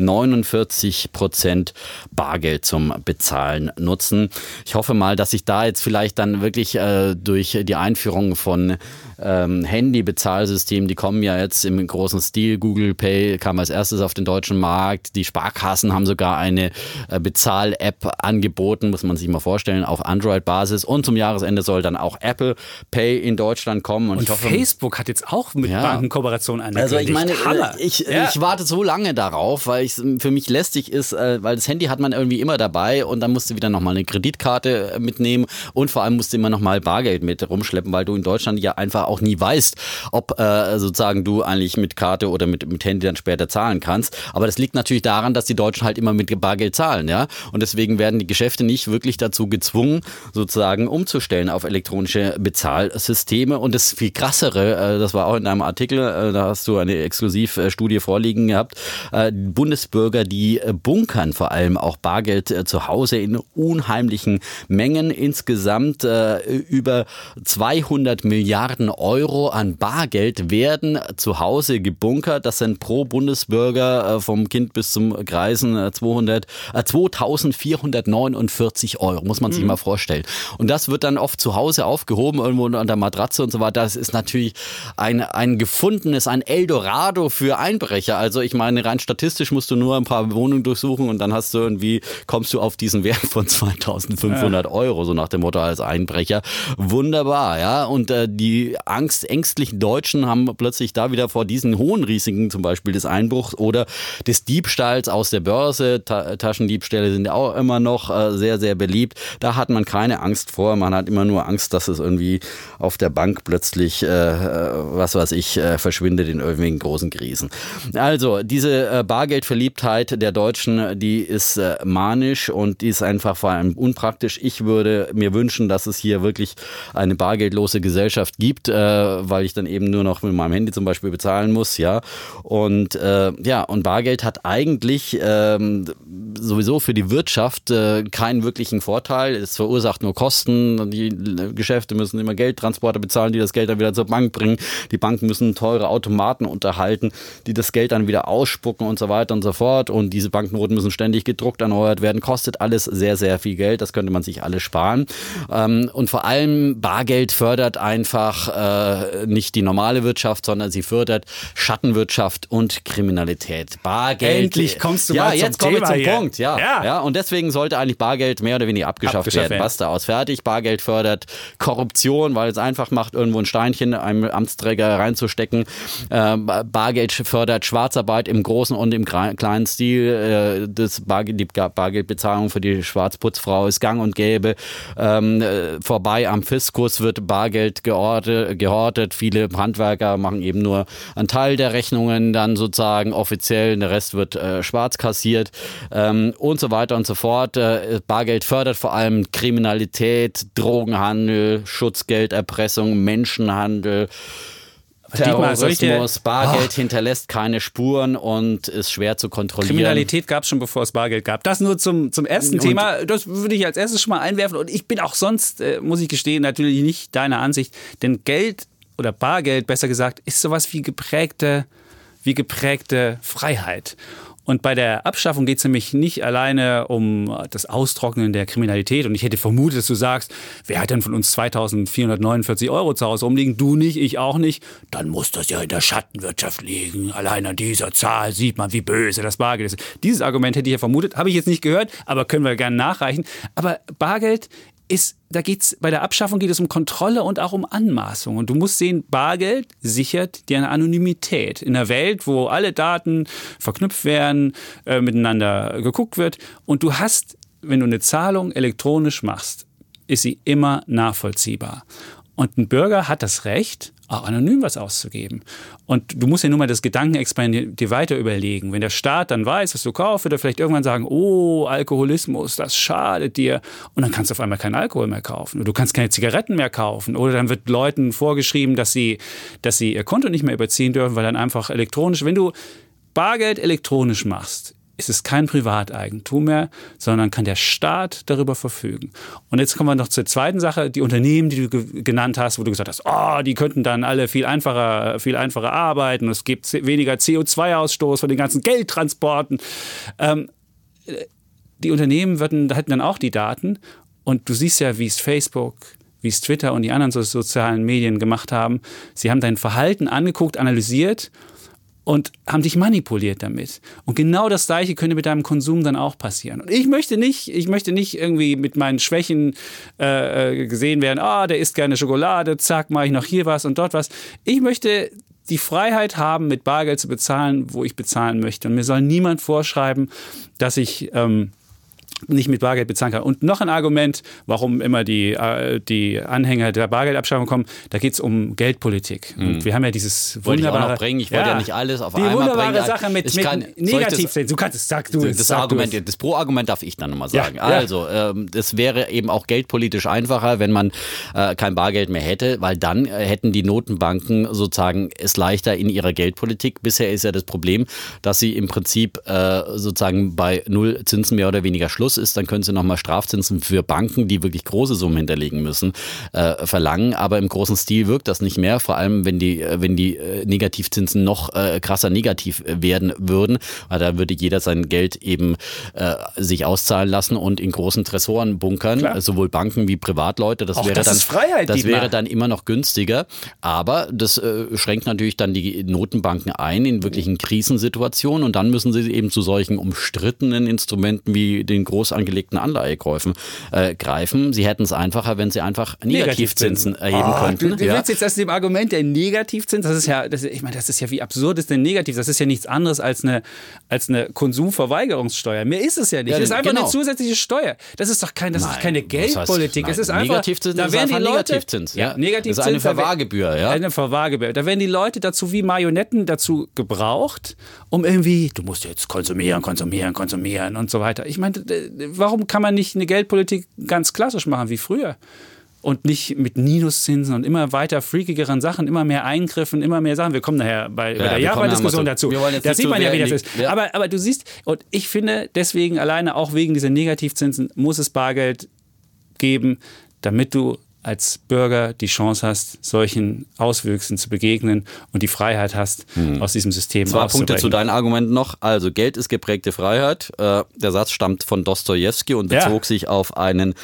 49% Bargeld zum Bezahlen nutzen. Ich hoffe mal, dass sich da jetzt vielleicht dann wirklich durch die Einführung von Handy-Bezahlsystemen, die kommen ja jetzt im großen Stil. Google Pay kam als erstes auf den deutschen Markt. Die Sparkassen haben sogar eine Bezahl-App angeboten, muss man sich mal vorstellen, auf Android-Basis. Und zum Jahresende soll dann auch Apple Pay in Deutschland kommen. Und ich hoffe, Facebook hat jetzt auch mit Bankenkooperation angekündigt. Also ich meine, ich warte so lange darauf, weil es für mich lästig ist, weil das Handy hat man irgendwie immer dabei und dann musst du wieder nochmal eine Kreditkarte mitnehmen und vor allem musst du immer nochmal Bargeld mit rumschleppen, weil du in Deutschland ja einfach auch nie weißt, ob sozusagen du eigentlich mit Karte oder mit Handy dann später zahlen kannst. Aber das liegt natürlich daran, dass die Deutschen halt immer mit Bargeld zahlen, ja. Und deswegen werden die Geschäfte nicht wirklich dazu gezwungen, sozusagen umzustellen auf elektronische Bezahlsysteme. Und das viel krassere, das war auch in einem Artikel, da hast du eine Exklusivstudie vorliegen gehabt, Bundesbürger, die bunkern vor allem auch Bargeld zu Hause in unheimlichen Mengen. Insgesamt über 200 Milliarden Euro Euro an Bargeld werden zu Hause gebunkert. Das sind pro Bundesbürger vom Kind bis zum Greisen 2.449 Euro, muss man sich mal vorstellen. Und das wird dann oft zu Hause aufgehoben, irgendwo an der Matratze und so weiter. Das ist natürlich ein gefundenes, ein Eldorado für Einbrecher. Also ich meine, rein statistisch musst du nur ein paar Wohnungen durchsuchen und dann kommst du auf diesen Wert von 2.500 Euro, so nach dem Motto als Einbrecher. Wunderbar, ja. Und die ängstlichen Deutschen haben plötzlich da wieder vor diesen hohen Risiken, zum Beispiel des Einbruchs oder des Diebstahls aus der Börse. Taschendiebstähle sind ja auch immer noch sehr, sehr beliebt. Da hat man keine Angst vor. Man hat immer nur Angst, dass es irgendwie auf der Bank plötzlich, verschwindet in irgendwelchen großen Krisen. Also, diese Bargeldverliebtheit der Deutschen, die ist manisch und die ist einfach vor allem unpraktisch. Ich würde mir wünschen, dass es hier wirklich eine bargeldlose Gesellschaft gibt, weil ich dann eben nur noch mit meinem Handy zum Beispiel bezahlen muss, ja. Und Bargeld hat eigentlich sowieso für die Wirtschaft keinen wirklichen Vorteil. Es verursacht nur Kosten. Die Geschäfte müssen immer Geldtransporter bezahlen, die das Geld dann wieder zur Bank bringen. Die Banken müssen teure Automaten unterhalten, die das Geld dann wieder ausspucken und so weiter und so fort. Und diese Banknoten müssen ständig gedruckt, erneuert werden. Kostet alles sehr, sehr viel Geld. Das könnte man sich alles sparen. Und vor allem Bargeld fördert einfach nicht die normale Wirtschaft, sondern sie fördert Schattenwirtschaft und Kriminalität. Bargeld. Endlich kommst du mal zum Thema zum hier. Punkt. Ja. Und deswegen sollte eigentlich Bargeld mehr oder weniger abgeschafft werden. Basta, aus, fertig. Bargeld fördert Korruption, weil es einfach macht, irgendwo ein Steinchen einem Amtsträger reinzustecken. Bargeld fördert Schwarzarbeit im großen und im kleinen Stil. Die Bargeldbezahlung für die Schwarzputzfrau ist gang und gäbe. Vorbei am Fiskus wird Bargeld gehortet. Viele Handwerker machen eben nur einen Teil der Rechnungen dann sozusagen offiziell. Der Rest wird schwarz kassiert und so weiter und so fort. Bargeld fördert vor allem Kriminalität, Drogenhandel, Schutzgelderpressung, Menschenhandel, Terrorismus. Bargeld hinterlässt keine Spuren und ist schwer zu kontrollieren. Kriminalität gab es schon, bevor es Bargeld gab. Das nur zum ersten Thema. Das würde ich als erstes schon mal einwerfen. Und ich bin auch sonst, muss ich gestehen, natürlich nicht deiner Ansicht. Denn Geld oder Bargeld, besser gesagt, ist sowas wie geprägte Freiheit. Und bei der Abschaffung geht es nämlich nicht alleine um das Austrocknen der Kriminalität. Und ich hätte vermutet, dass du sagst, wer hat denn von uns 2.449 Euro zu Hause rumliegen? Du nicht, ich auch nicht. Dann muss das ja in der Schattenwirtschaft liegen. Allein an dieser Zahl sieht man, wie böse das Bargeld ist. Dieses Argument hätte ich ja vermutet, habe ich jetzt nicht gehört, aber können wir gerne nachreichen. Aber Bargeld bei der Abschaffung geht es um Kontrolle und auch um Anmaßung. Und du musst sehen, Bargeld sichert dir eine Anonymität. In einer Welt, wo alle Daten verknüpft werden, miteinander geguckt wird. Und du hast, wenn du eine Zahlung elektronisch machst, ist sie immer nachvollziehbar. Und ein Bürger hat das Recht, auch anonym was auszugeben. Und du musst ja nur mal das Gedankenexperiment dir weiter überlegen. Wenn der Staat dann weiß, was du kaufst, wird er vielleicht irgendwann sagen, oh, Alkoholismus, das schadet dir. Und dann kannst du auf einmal keinen Alkohol mehr kaufen. Oder du kannst keine Zigaretten mehr kaufen. Oder dann wird Leuten vorgeschrieben, dass sie ihr Konto nicht mehr überziehen dürfen, weil dann einfach elektronisch, wenn du Bargeld elektronisch machst, ist es kein Privateigentum mehr, sondern kann der Staat darüber verfügen. Und jetzt kommen wir noch zur zweiten Sache, die Unternehmen, die du genannt hast, wo du gesagt hast, die könnten dann alle viel einfacher arbeiten, es gibt weniger CO2-Ausstoß von den ganzen Geldtransporten. Die Unternehmen hätten dann auch die Daten und du siehst ja, wie es Facebook, wie es Twitter und die anderen sozialen Medien gemacht haben. Sie haben dein Verhalten angeguckt, analysiert und haben dich manipuliert damit. Und genau das Gleiche könnte mit deinem Konsum dann auch passieren. Und ich möchte nicht irgendwie mit meinen Schwächen gesehen werden, der isst gerne Schokolade, zack, mache ich noch hier was und dort was. Ich möchte die Freiheit haben, mit Bargeld zu bezahlen, wo ich bezahlen möchte. Und mir soll niemand vorschreiben, dass ich nicht mit Bargeld bezahlen kann. Und noch ein Argument, warum immer die Anhänger der Bargeldabschaffung kommen, da geht es um Geldpolitik. Und wir haben ja dieses wunderbare... Wollte ich auch noch bringen, ich wollte ja nicht alles auf einmal bringen. Die wunderbare Sache mit Negativsinn. Du kannst es, sag du es. Das Pro-Argument darf ich dann nochmal sagen. Ja. Also, es wäre eben auch geldpolitisch einfacher, wenn man kein Bargeld mehr hätte, weil dann hätten die Notenbanken sozusagen es leichter in ihrer Geldpolitik. Bisher ist ja das Problem, dass sie im Prinzip sozusagen bei Null Zinsen mehr oder weniger Schluss groß ist, dann können sie nochmal Strafzinsen für Banken, die wirklich große Summen hinterlegen müssen, verlangen. Aber im großen Stil wirkt das nicht mehr, vor allem wenn die Negativzinsen noch krasser negativ werden würden. Weil da würde jeder sein Geld eben sich auszahlen lassen und in großen Tresoren bunkern, sowohl Banken wie Privatleute. Das wäre dann immer noch günstiger. Aber das schränkt natürlich dann die Notenbanken ein in wirklichen Krisensituationen und dann müssen sie eben zu solchen umstrittenen Instrumenten wie den groß angelegten Anleihekäufen greifen. Sie hätten es einfacher, wenn sie einfach Negativzinsen erheben könnten. Du willst jetzt aus dem Argument der Negativzins, das ist ja wie absurd ist denn negativ? Das ist ja nichts anderes als eine Konsumverweigerungssteuer. Mehr ist es ja nicht. Das ist einfach eine zusätzliche Steuer. Das ist doch keine Geldpolitik. Es ist einfach Negativzins, da werden die Leute, Negativzins. Ja. Negativzins, das ist eine Verwahrgebühr. Ja. Eine Verwahrgebühr. Da werden die Leute dazu wie Marionetten dazu gebraucht, um irgendwie, du musst jetzt konsumieren und so weiter. Ich meine, warum kann man nicht eine Geldpolitik ganz klassisch machen wie früher? Und nicht mit Minuszinsen und immer weiter freakigeren Sachen, immer mehr Eingriffen, immer mehr Sachen. Wir kommen nachher bei der Japan-Diskussion dazu. Da sieht man ja, wie das ist. Ja. Aber du siehst, und ich finde, deswegen alleine auch wegen dieser Negativzinsen muss es Bargeld geben, damit du als Bürger die Chance hast, solchen Auswüchsen zu begegnen und die Freiheit hast, aus diesem System auszubrechen. 2 Punkte zu deinen Argumenten noch. Also Geld ist geprägte Freiheit. Der Satz stammt von Dostojewski und bezog sich auf ein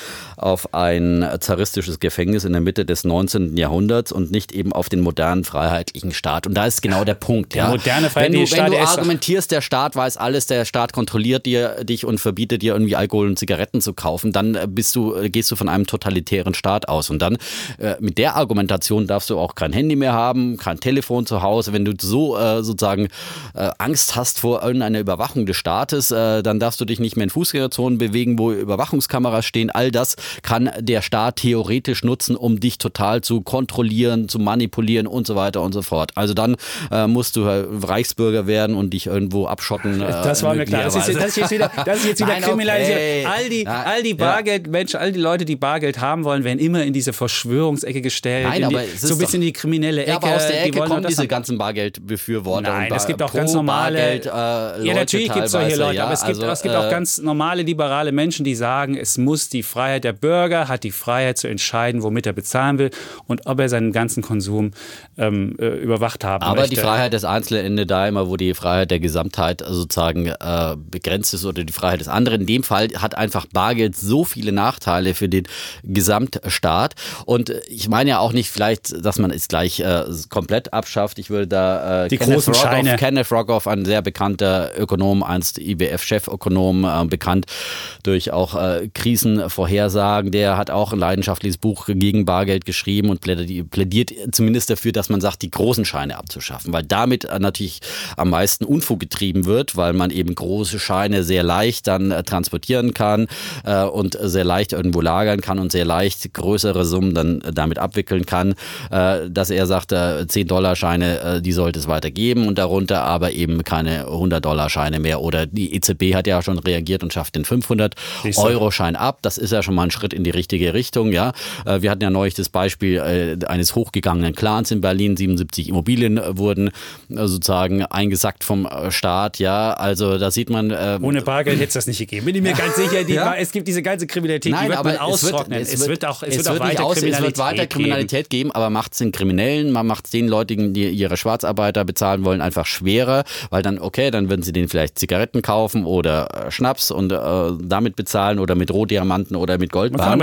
zaristisches Gefängnis in der Mitte des 19. Jahrhunderts und nicht eben auf den modernen freiheitlichen Staat. Und da ist genau der Punkt. Der moderne freiheitliche Staat. Wenn du argumentierst, der Staat weiß alles, der Staat kontrolliert dich und verbietet dir irgendwie Alkohol und Zigaretten zu kaufen, dann gehst du von einem totalitären Staat aus. Und dann mit der Argumentation darfst du auch kein Handy mehr haben, kein Telefon zu Hause. Wenn du so sozusagen Angst hast vor irgendeiner Überwachung des Staates, dann darfst du dich nicht mehr in Fußgängerzonen bewegen, wo Überwachungskameras stehen. All das kann der Staat theoretisch nutzen, um dich total zu kontrollieren, zu manipulieren und so weiter und so fort. Also dann musst du Reichsbürger werden und dich irgendwo abschotten. Das war mir klar. Das ist jetzt wieder kriminalisiert. Okay. All die Bargeldmenschen, all die Leute, die Bargeld haben wollen, werden immer in diese Verschwörungsecke gestellt. Nein, aber so ein bisschen in die kriminelle Ecke. Ja, aber aus der Ecke kommen diese ganzen Bargeldbefürworter. Nein, es gibt auch ganz normale ja, natürlich gibt es solche Leute, aber es gibt auch ganz normale liberale Menschen, die sagen, es muss die Freiheit, der Bürger hat die Freiheit zu entscheiden, womit er bezahlen will und ob er seinen ganzen Konsum überwacht haben aber möchte. Die Freiheit des Einzelnen endet da immer, wo die Freiheit der Gesamtheit sozusagen begrenzt ist oder die Freiheit des anderen. In dem Fall hat einfach Bargeld so viele Nachteile für den Gesamtstaat. Und ich meine ja auch nicht vielleicht, dass man es gleich komplett abschafft. Ich würde da die großen Scheine. Kenneth Rogoff, ein sehr bekannter Ökonom, einst IWF-Chefökonom, bekannt durch auch Krisenvorhersagen. Der hat auch ein leidenschaftliches Buch gegen Bargeld geschrieben und plädiert zumindest dafür, dass man sagt, die großen Scheine abzuschaffen, weil damit natürlich am meisten Unfug getrieben wird, weil man eben große Scheine sehr leicht dann transportieren kann und sehr leicht irgendwo lagern kann und sehr leicht größere Summen dann damit abwickeln kann, dass er sagt, 10-Dollar-Scheine, die sollte es weitergeben und darunter aber eben keine 100-Dollar-Scheine mehr. Oder die EZB hat ja schon reagiert und schafft den 500-Euro-Schein ab. Das ist ja schon mal ein Schritt in die richtige Richtung. Ja, wir hatten ja neulich das Beispiel eines hochgegangenen Clans in Berlin. 77 Immobilien wurden sozusagen eingesackt vom Staat. Ja, also da sieht man... Ohne Bargeld hätte es das nicht gegeben. Bin ich mir ganz sicher. Es gibt diese ganze Kriminalität, die wird man austrocknen. Es wird weiter Kriminalität geben, aber macht es den Kriminellen, man macht es den Leuten, die ihre Schwarzarbeiter bezahlen wollen, einfach schwerer, weil dann würden sie denen vielleicht Zigaretten kaufen oder Schnaps und damit bezahlen oder mit Rohdiamanten oder mit Goldbarren.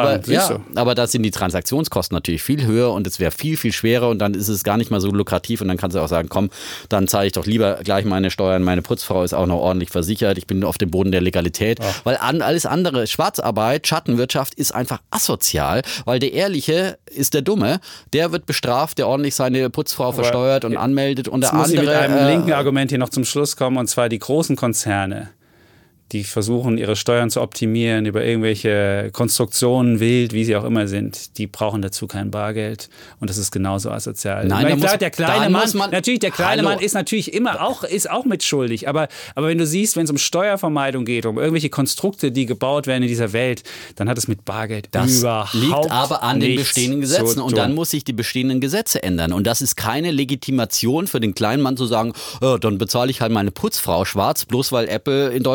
Aber da sind die Transaktionskosten natürlich viel höher und es wäre viel, viel schwerer und dann ist es gar nicht mal so lukrativ und dann kannst du auch sagen, komm, dann zahle ich doch lieber gleich meine Steuern, meine Putzfrau ist auch noch ordentlich versichert, ich bin auf dem Boden der Legalität, weil alles andere, Schwarzarbeit, Schattenwirtschaft ist einfach asozial, weil der Ehrliche ist der Dumme, der wird bestraft, der ordentlich seine Putzfrau versteuert und anmeldet und der andere... Jetzt muss ich mit einem linken Argument hier noch zum Schluss kommen und zwar die großen Konzerne, die versuchen, ihre Steuern zu optimieren über irgendwelche Konstruktionen, wild, wie sie auch immer sind, die brauchen dazu kein Bargeld. Und das ist genauso asozial. Nein, der kleine Mann ist natürlich immer auch mitschuldig. Aber wenn du siehst, wenn es um Steuervermeidung geht, um irgendwelche Konstrukte, die gebaut werden in dieser Welt, dann hat es mit Bargeld überhaupt nichts. Das liegt aber an den bestehenden Gesetzen. Und dann muss sich die bestehenden Gesetze ändern. Und das ist keine Legitimation für den kleinen Mann zu sagen, dann bezahle ich halt meine Putzfrau schwarz, bloß weil Apple in Deutschland keine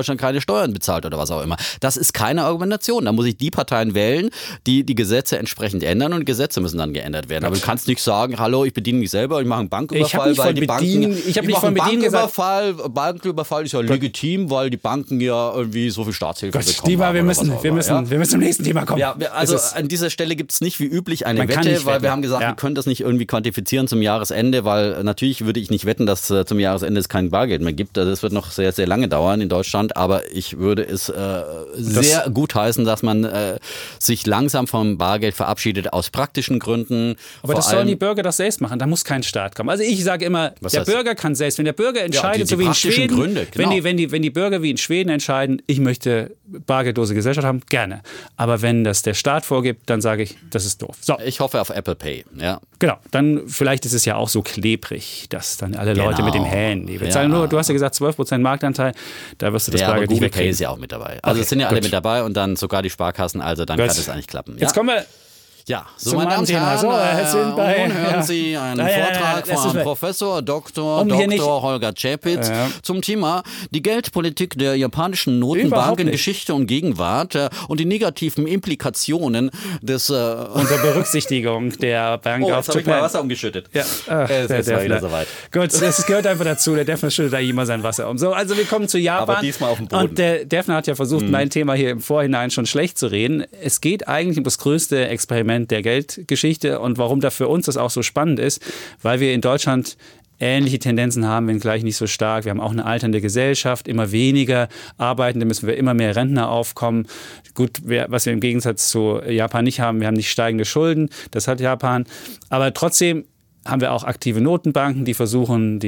Steuern bezahlt oder was auch immer. Das ist keine Argumentation. Da muss ich die Parteien wählen, die die Gesetze entsprechend ändern und Gesetze müssen dann geändert werden. Aber du kannst nicht sagen, hallo, ich bediene mich selber, ich mache einen Banküberfall, weil die Banken... Ich habe nicht von Bedienen gesagt. Banküberfall ist ja legitim, weil die Banken ja irgendwie so viel Staatshilfe bekommen haben. Wir müssen zum nächsten Thema kommen. Ja, also an dieser Stelle gibt es nicht wie üblich eine Wette, weil wir haben gesagt, wir können das nicht irgendwie quantifizieren zum Jahresende, weil natürlich würde ich nicht wetten, dass zum Jahresende es kein Bargeld mehr gibt. Das wird noch sehr, sehr lange dauern in Deutschland, aber ich würde es sehr gut heißen, dass man sich langsam vom Bargeld verabschiedet aus praktischen Gründen. Aber das sollen die Bürger doch selbst machen, da muss kein Staat kommen. Also ich sage immer, der Bürger kann selbst, wenn der Bürger entscheidet, so wie in Schweden, Gründe, genau. wenn die Bürger wie in Schweden entscheiden, ich möchte bargeldlose Gesellschaft haben, gerne. Aber wenn das der Staat vorgibt, dann sage ich, das ist doof. So. Ich hoffe auf Apple Pay, ja. Genau, dann vielleicht ist es ja auch so klebrig, dass dann alle Leute mit dem Handy bezahlen. Nur, du hast ja gesagt 12% Marktanteil, da wirst du das Bargeld nicht wegkriegen. Pay ist ja auch mit dabei. Also es sind ja alle mit dabei und dann sogar die Sparkassen, also dann kann es eigentlich klappen. Jetzt kommen wir... Ja, so meine Damen und Herren, nun hören Sie einen Vortrag von Professor Dr. Holger Czapitz zum Thema die Geldpolitik der japanischen Notenbank in Geschichte und Gegenwart und die negativen Implikationen des... Unter Berücksichtigung der Bank of Japan. Jetzt habe ich mal Wasser umgeschüttet. Ja. Es war wieder soweit. Gut, das gehört einfach dazu. Der Defner schüttet da immer sein Wasser um. So, also wir kommen zu Japan. Aber diesmal auf dem Boden. Und der Defner hat ja versucht, mein Thema hier im Vorhinein schon schlecht zu reden. Es geht eigentlich um das größte Experiment der Geldgeschichte und warum da für uns das auch so spannend ist, weil wir in Deutschland ähnliche Tendenzen haben, wenngleich nicht so stark. Wir haben auch eine alternde Gesellschaft, immer weniger Arbeitende, müssen wir immer mehr Rentner aufkommen. Gut, was wir im Gegensatz zu Japan nicht haben, wir haben nicht steigende Schulden, das hat Japan. Aber trotzdem haben wir auch aktive Notenbanken, die versuchen,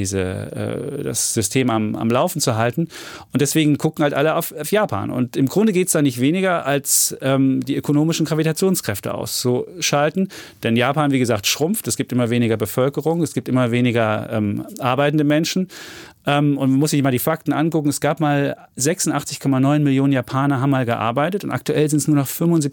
das System am Laufen zu halten. Und deswegen gucken halt alle auf Japan. Und im Grunde geht es da nicht weniger, als die ökonomischen Gravitationskräfte auszuschalten. Denn Japan, wie gesagt, schrumpft. Es gibt immer weniger Bevölkerung, es gibt immer weniger arbeitende Menschen. Und man muss sich mal die Fakten angucken. Es gab mal 86,9 Millionen Japaner haben mal gearbeitet und aktuell sind es nur noch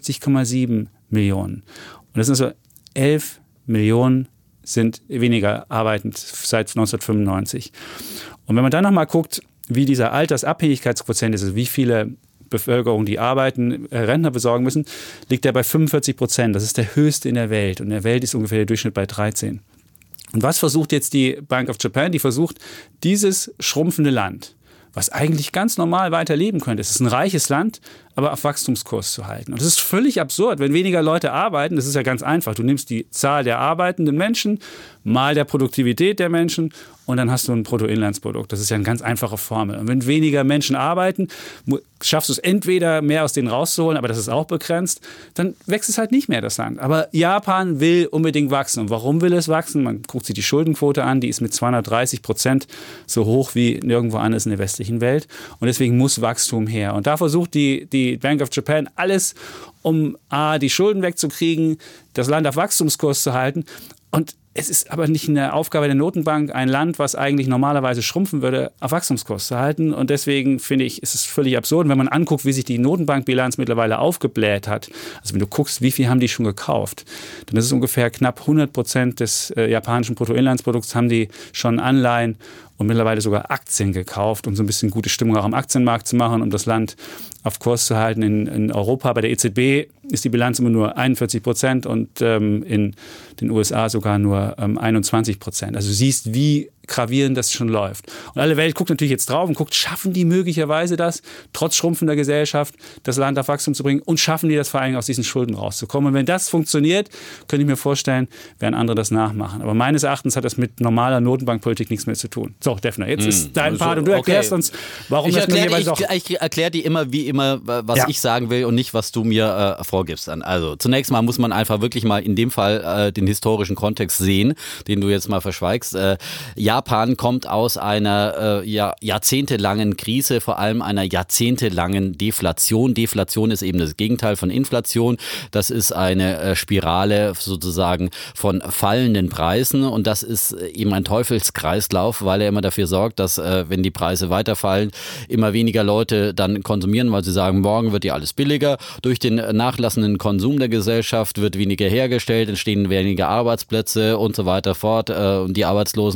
75,7 Millionen. Und das sind so 11 Millionen sind weniger arbeitend seit 1995. Und wenn man dann nochmal guckt, wie dieser Altersabhängigkeitsquotient ist, also wie viele Bevölkerung, die arbeiten, Rentner besorgen müssen, liegt er bei 45%. Das ist der höchste in der Welt. Und in der Welt ist ungefähr der Durchschnitt bei 13. Und was versucht jetzt die Bank of Japan? Die versucht, dieses schrumpfende Land, was eigentlich ganz normal weiterleben könnte. Es ist ein reiches Land, aber auf Wachstumskurs zu halten. Und das ist völlig absurd, wenn weniger Leute arbeiten. Das ist ja ganz einfach. Du nimmst die Zahl der arbeitenden Menschen mal der Produktivität der Menschen und dann hast du ein Bruttoinlandsprodukt. Das ist ja eine ganz einfache Formel. Und wenn weniger Menschen arbeiten, schaffst du es entweder mehr aus denen rauszuholen, aber das ist auch begrenzt, dann wächst es halt nicht mehr, das Land. Aber Japan will unbedingt wachsen. Und warum will es wachsen? Man guckt sich die Schuldenquote an, die ist mit 230% so hoch wie nirgendwo anders in der westlichen Welt. Und deswegen muss Wachstum her. Und da versucht die Bank of Japan alles, um die Schulden wegzukriegen, das Land auf Wachstumskurs zu halten. Und es ist aber nicht eine Aufgabe der Notenbank, ein Land, was eigentlich normalerweise schrumpfen würde, auf Wachstumskurs zu halten. Und deswegen finde ich, ist es völlig absurd. Und wenn man anguckt, wie sich die Notenbankbilanz mittlerweile aufgebläht hat, also wenn du guckst, wie viel haben die schon gekauft, dann ist es ungefähr knapp 100% des japanischen Bruttoinlandsprodukts haben die schon Anleihen und mittlerweile sogar Aktien gekauft, um so ein bisschen gute Stimmung auch am Aktienmarkt zu machen, um das Land auf Kurs zu halten. In Europa bei der EZB ist die Bilanz immer nur 41% und in den USA sogar nur 21%. Also du siehst, wie gravierend das schon läuft. Und alle Welt guckt natürlich jetzt drauf und guckt, schaffen die möglicherweise das, trotz schrumpfender Gesellschaft, das Land auf Wachstum zu bringen und schaffen die das vor allem aus diesen Schulden rauszukommen. Und wenn das funktioniert, könnte ich mir vorstellen, werden andere das nachmachen. Aber meines Erachtens hat das mit normaler Notenbankpolitik nichts mehr zu tun. So, Defner, jetzt ist dein Part und du erklärst uns, warum das nur jeweils auch... Ich erkläre dir immer, wie immer, was ich sagen will und nicht, was du mir vorgibst. Also zunächst mal muss man einfach wirklich mal in dem Fall den historischen Kontext sehen, den du jetzt mal verschweigst. Japan kommt aus einer jahrzehntelangen Krise, vor allem einer jahrzehntelangen Deflation. Deflation ist eben das Gegenteil von Inflation. Das ist eine Spirale sozusagen von fallenden Preisen und das ist eben ein Teufelskreislauf, weil er immer dafür sorgt, dass wenn die Preise weiterfallen, immer weniger Leute dann konsumieren, weil sie sagen, morgen wird ja alles billiger. Durch den nachlassenden Konsum der Gesellschaft wird weniger hergestellt, entstehen weniger Arbeitsplätze und so weiter fort. Und die Arbeitslosen, die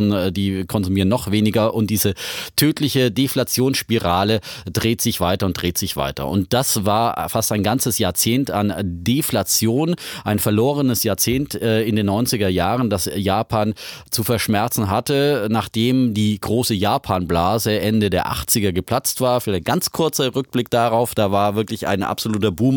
die konsumieren noch weniger und diese tödliche Deflationsspirale dreht sich weiter und dreht sich weiter. Und das war fast ein ganzes Jahrzehnt an Deflation, ein verlorenes Jahrzehnt in den 90er Jahren, das Japan zu verschmerzen hatte, nachdem die große Japan-Blase Ende der 80er geplatzt war. Für ein ganz kurzer Rückblick darauf, da war wirklich ein absoluter Boom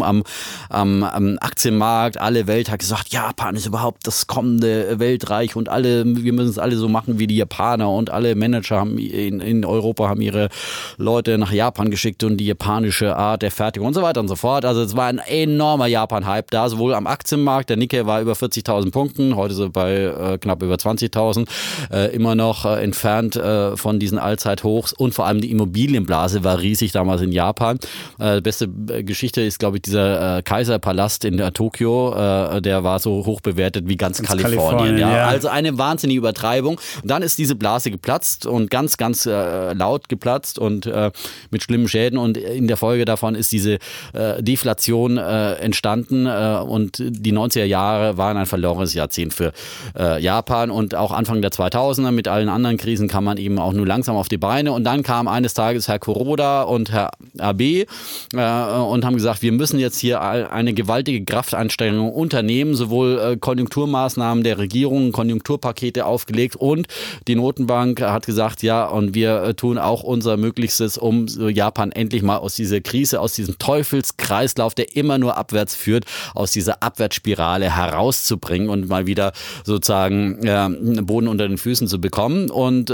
am Aktienmarkt. Alle Welt hat gesagt, Japan ist überhaupt das kommende Weltreich und wir müssen es alle so machen wie die Japaner und alle Manager in Europa haben ihre Leute nach Japan geschickt und die japanische Art der Fertigung und so weiter und so fort. Also es war ein enormer Japan-Hype da, sowohl am Aktienmarkt, der Nikkei war über 40.000 Punkten, heute so bei knapp über 20.000, immer noch entfernt von diesen Allzeithochs und vor allem die Immobilienblase war riesig damals in Japan. Beste Geschichte ist, glaube ich, dieser Kaiserpalast in Tokio, der war so hoch bewertet wie ganz Kalifornien. Ja. Also eine wahnsinnige Übertreibung. Und dann ist diese Blase geplatzt und ganz, ganz laut geplatzt und mit schlimmen Schäden und in der Folge davon ist diese Deflation entstanden und die 90er Jahre waren ein verlorenes Jahrzehnt für Japan und auch Anfang der 2000er mit allen anderen Krisen kam man eben auch nur langsam auf die Beine und dann kam eines Tages Herr Kuroda und Herr Abe und haben gesagt, wir müssen jetzt hier eine gewaltige Krafteinstellung unternehmen, sowohl Konjunkturmaßnahmen der Regierung, Konjunkturpakete aufgelegt und die Notenbank hat gesagt, ja, und wir tun auch unser Möglichstes, um Japan endlich mal aus dieser Krise, aus diesem Teufelskreislauf, der immer nur abwärts führt, aus dieser Abwärtsspirale herauszubringen und mal wieder sozusagen Boden unter den Füßen zu bekommen. Und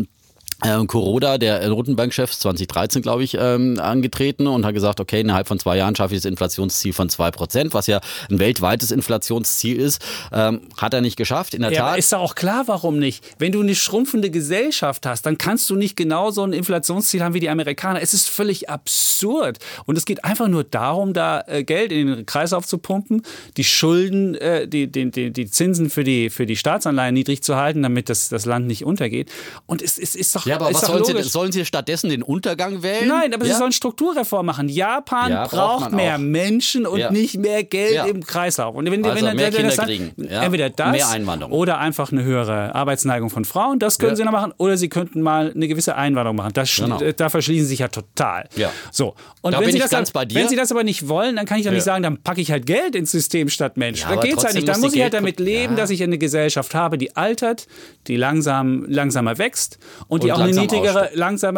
Kuroda, der Notenbankchef, 2013, glaube ich, angetreten und hat gesagt, okay, innerhalb von 2 Jahren schaffe ich das Inflationsziel von 2%, was ja ein weltweites Inflationsziel ist. Hat er nicht geschafft, in der Tat. Aber ist doch auch klar, warum nicht. Wenn du eine schrumpfende Gesellschaft hast, dann kannst du nicht genau so ein Inflationsziel haben wie die Amerikaner. Es ist völlig absurd. Und es geht einfach nur darum, da Geld in den Kreislauf zu pumpen, die Schulden, die Zinsen für die Staatsanleihen niedrig zu halten, damit das Land nicht untergeht. Und es ist doch ja, aber was sollen Sie stattdessen den Untergang wählen? Nein, aber Sie sollen Strukturreform machen. Japan braucht mehr Menschen und nicht mehr Geld im Kreislauf. Und wenn mehr Kinder sagt, kriegen. Entweder das mehr Einwanderung. Oder einfach eine höhere Arbeitsneigung von Frauen, das können Sie noch machen. Oder Sie könnten mal eine gewisse Einwanderung machen. Da verschließen Sie sich ja total. Ja. So. Und da wenn bin Sie ich ganz bei dir. Wenn Sie das aber nicht wollen, dann kann ich doch nicht sagen, dann packe ich halt Geld ins System statt Menschen. Ja, da geht's halt nicht. Dann muss ich halt damit leben, dass ich eine Gesellschaft habe, die altert, die langsamer wächst und die auch eine niedrigere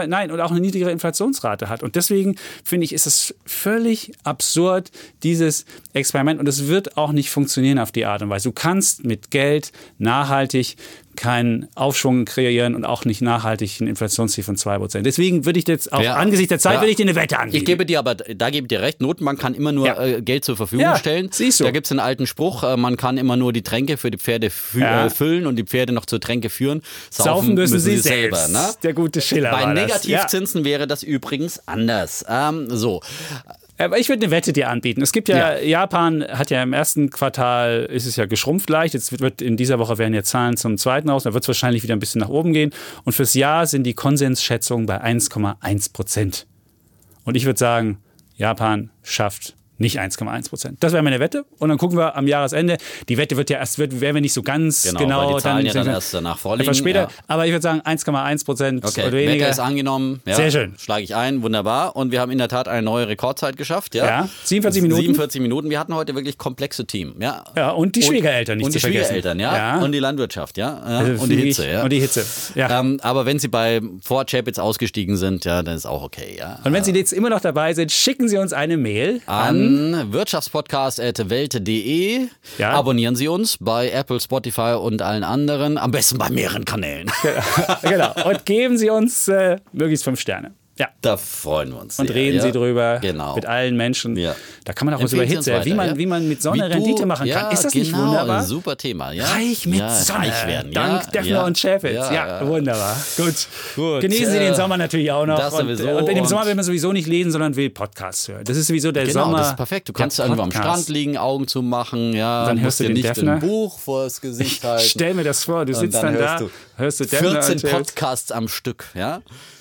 Inflationsrate hat. Und deswegen finde ich, ist es völlig absurd, dieses Experiment. Und es wird auch nicht funktionieren auf die Art und Weise. Du kannst mit Geld nachhaltig keinen Aufschwung kreieren und auch nicht nachhaltig ein Inflationsziel von 2%. Deswegen würde ich jetzt auch angesichts der Zeit würde ich dir eine Wette anbieten. Ich gebe dir recht, Notenbank kann immer nur Geld zur Verfügung stellen. Siehst du. Da gibt es einen alten Spruch, man kann immer nur die Tränke für die Pferde füllen und die Pferde noch zur Tränke führen. Saufen müssen sie selber. Ne? Der gute Schiller Bei war das. Negativzinsen wäre das übrigens anders. So. Aber ich würde eine Wette dir anbieten. Es gibt Japan hat ja im ersten Quartal, ist es ja geschrumpft leicht. Jetzt wird in dieser Woche werden ja Zahlen zum zweiten raus. Da wird es wahrscheinlich wieder ein bisschen nach oben gehen. Und fürs Jahr sind die Konsensschätzungen bei 1,1%. Und ich würde sagen, Japan schafft nicht 1,1%. Das wäre meine Wette. Und dann gucken wir am Jahresende. Die Wette werden wir nicht so ganz genau. Weil die Zahlen dann erst danach vorliegen. Etwas später. Ja. Aber ich würde sagen 1,1% oder weniger. Wette ist angenommen. Ja, sehr schön. Schlage ich ein. Wunderbar. Und wir haben in der Tat eine neue Rekordzeit geschafft. Ja, 47 Minuten. 47 Minuten. Wir hatten heute wirklich komplexe Team. Ja, und die Schwiegereltern nicht zu vergessen. Und die Schwiegereltern, ja. Und die Landwirtschaft, ja. Also und die Hitze, ja. Und die Hitze, ja. Aber wenn Sie vor Chapitz ausgestiegen sind, ja, dann ist auch okay, ja. Und wenn Sie jetzt immer noch dabei sind, schicken Sie uns eine Mail an wirtschaftspodcast@welt.de. Ja. Abonnieren Sie uns bei Apple, Spotify und allen anderen. Am besten bei mehreren Kanälen. Genau. Und geben Sie uns möglichst 5 Sterne. Ja. Da freuen wir uns. Und reden Sie drüber genau. mit allen Menschen. Ja. Da kann man auch was über Empfehlen Hitze, wie man mit Sonne Rendite machen kann. Ist das nicht wunderbar? Super Thema. Ja. Reich mit Sonne. Reich werden. Dank Defner und Chapitz. Ja, wunderbar. Gut. Genießen Sie den Sommer natürlich auch noch. Das sowieso. Und in dem Sommer will man sowieso nicht lesen, sondern will Podcasts hören. Das ist sowieso der Sommer. Das ist perfekt. Du kannst einfach am Strand liegen, Augen zumachen. Ja, dann hörst du dir den nicht Defner. ein Buch vor das Gesicht halten. Stell mir das vor. Du sitzt dann da, hörst du Defner 14 Podcasts am Stück. Ja?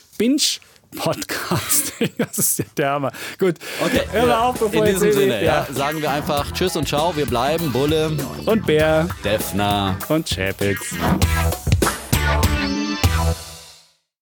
Binge-Podcast. Das ist der Hammer. Gut, okay, hör mal auf, bevor in diesem Sinne sagen wir einfach Tschüss und Ciao. Wir bleiben Bulle und Bär, Defner und Chapitz.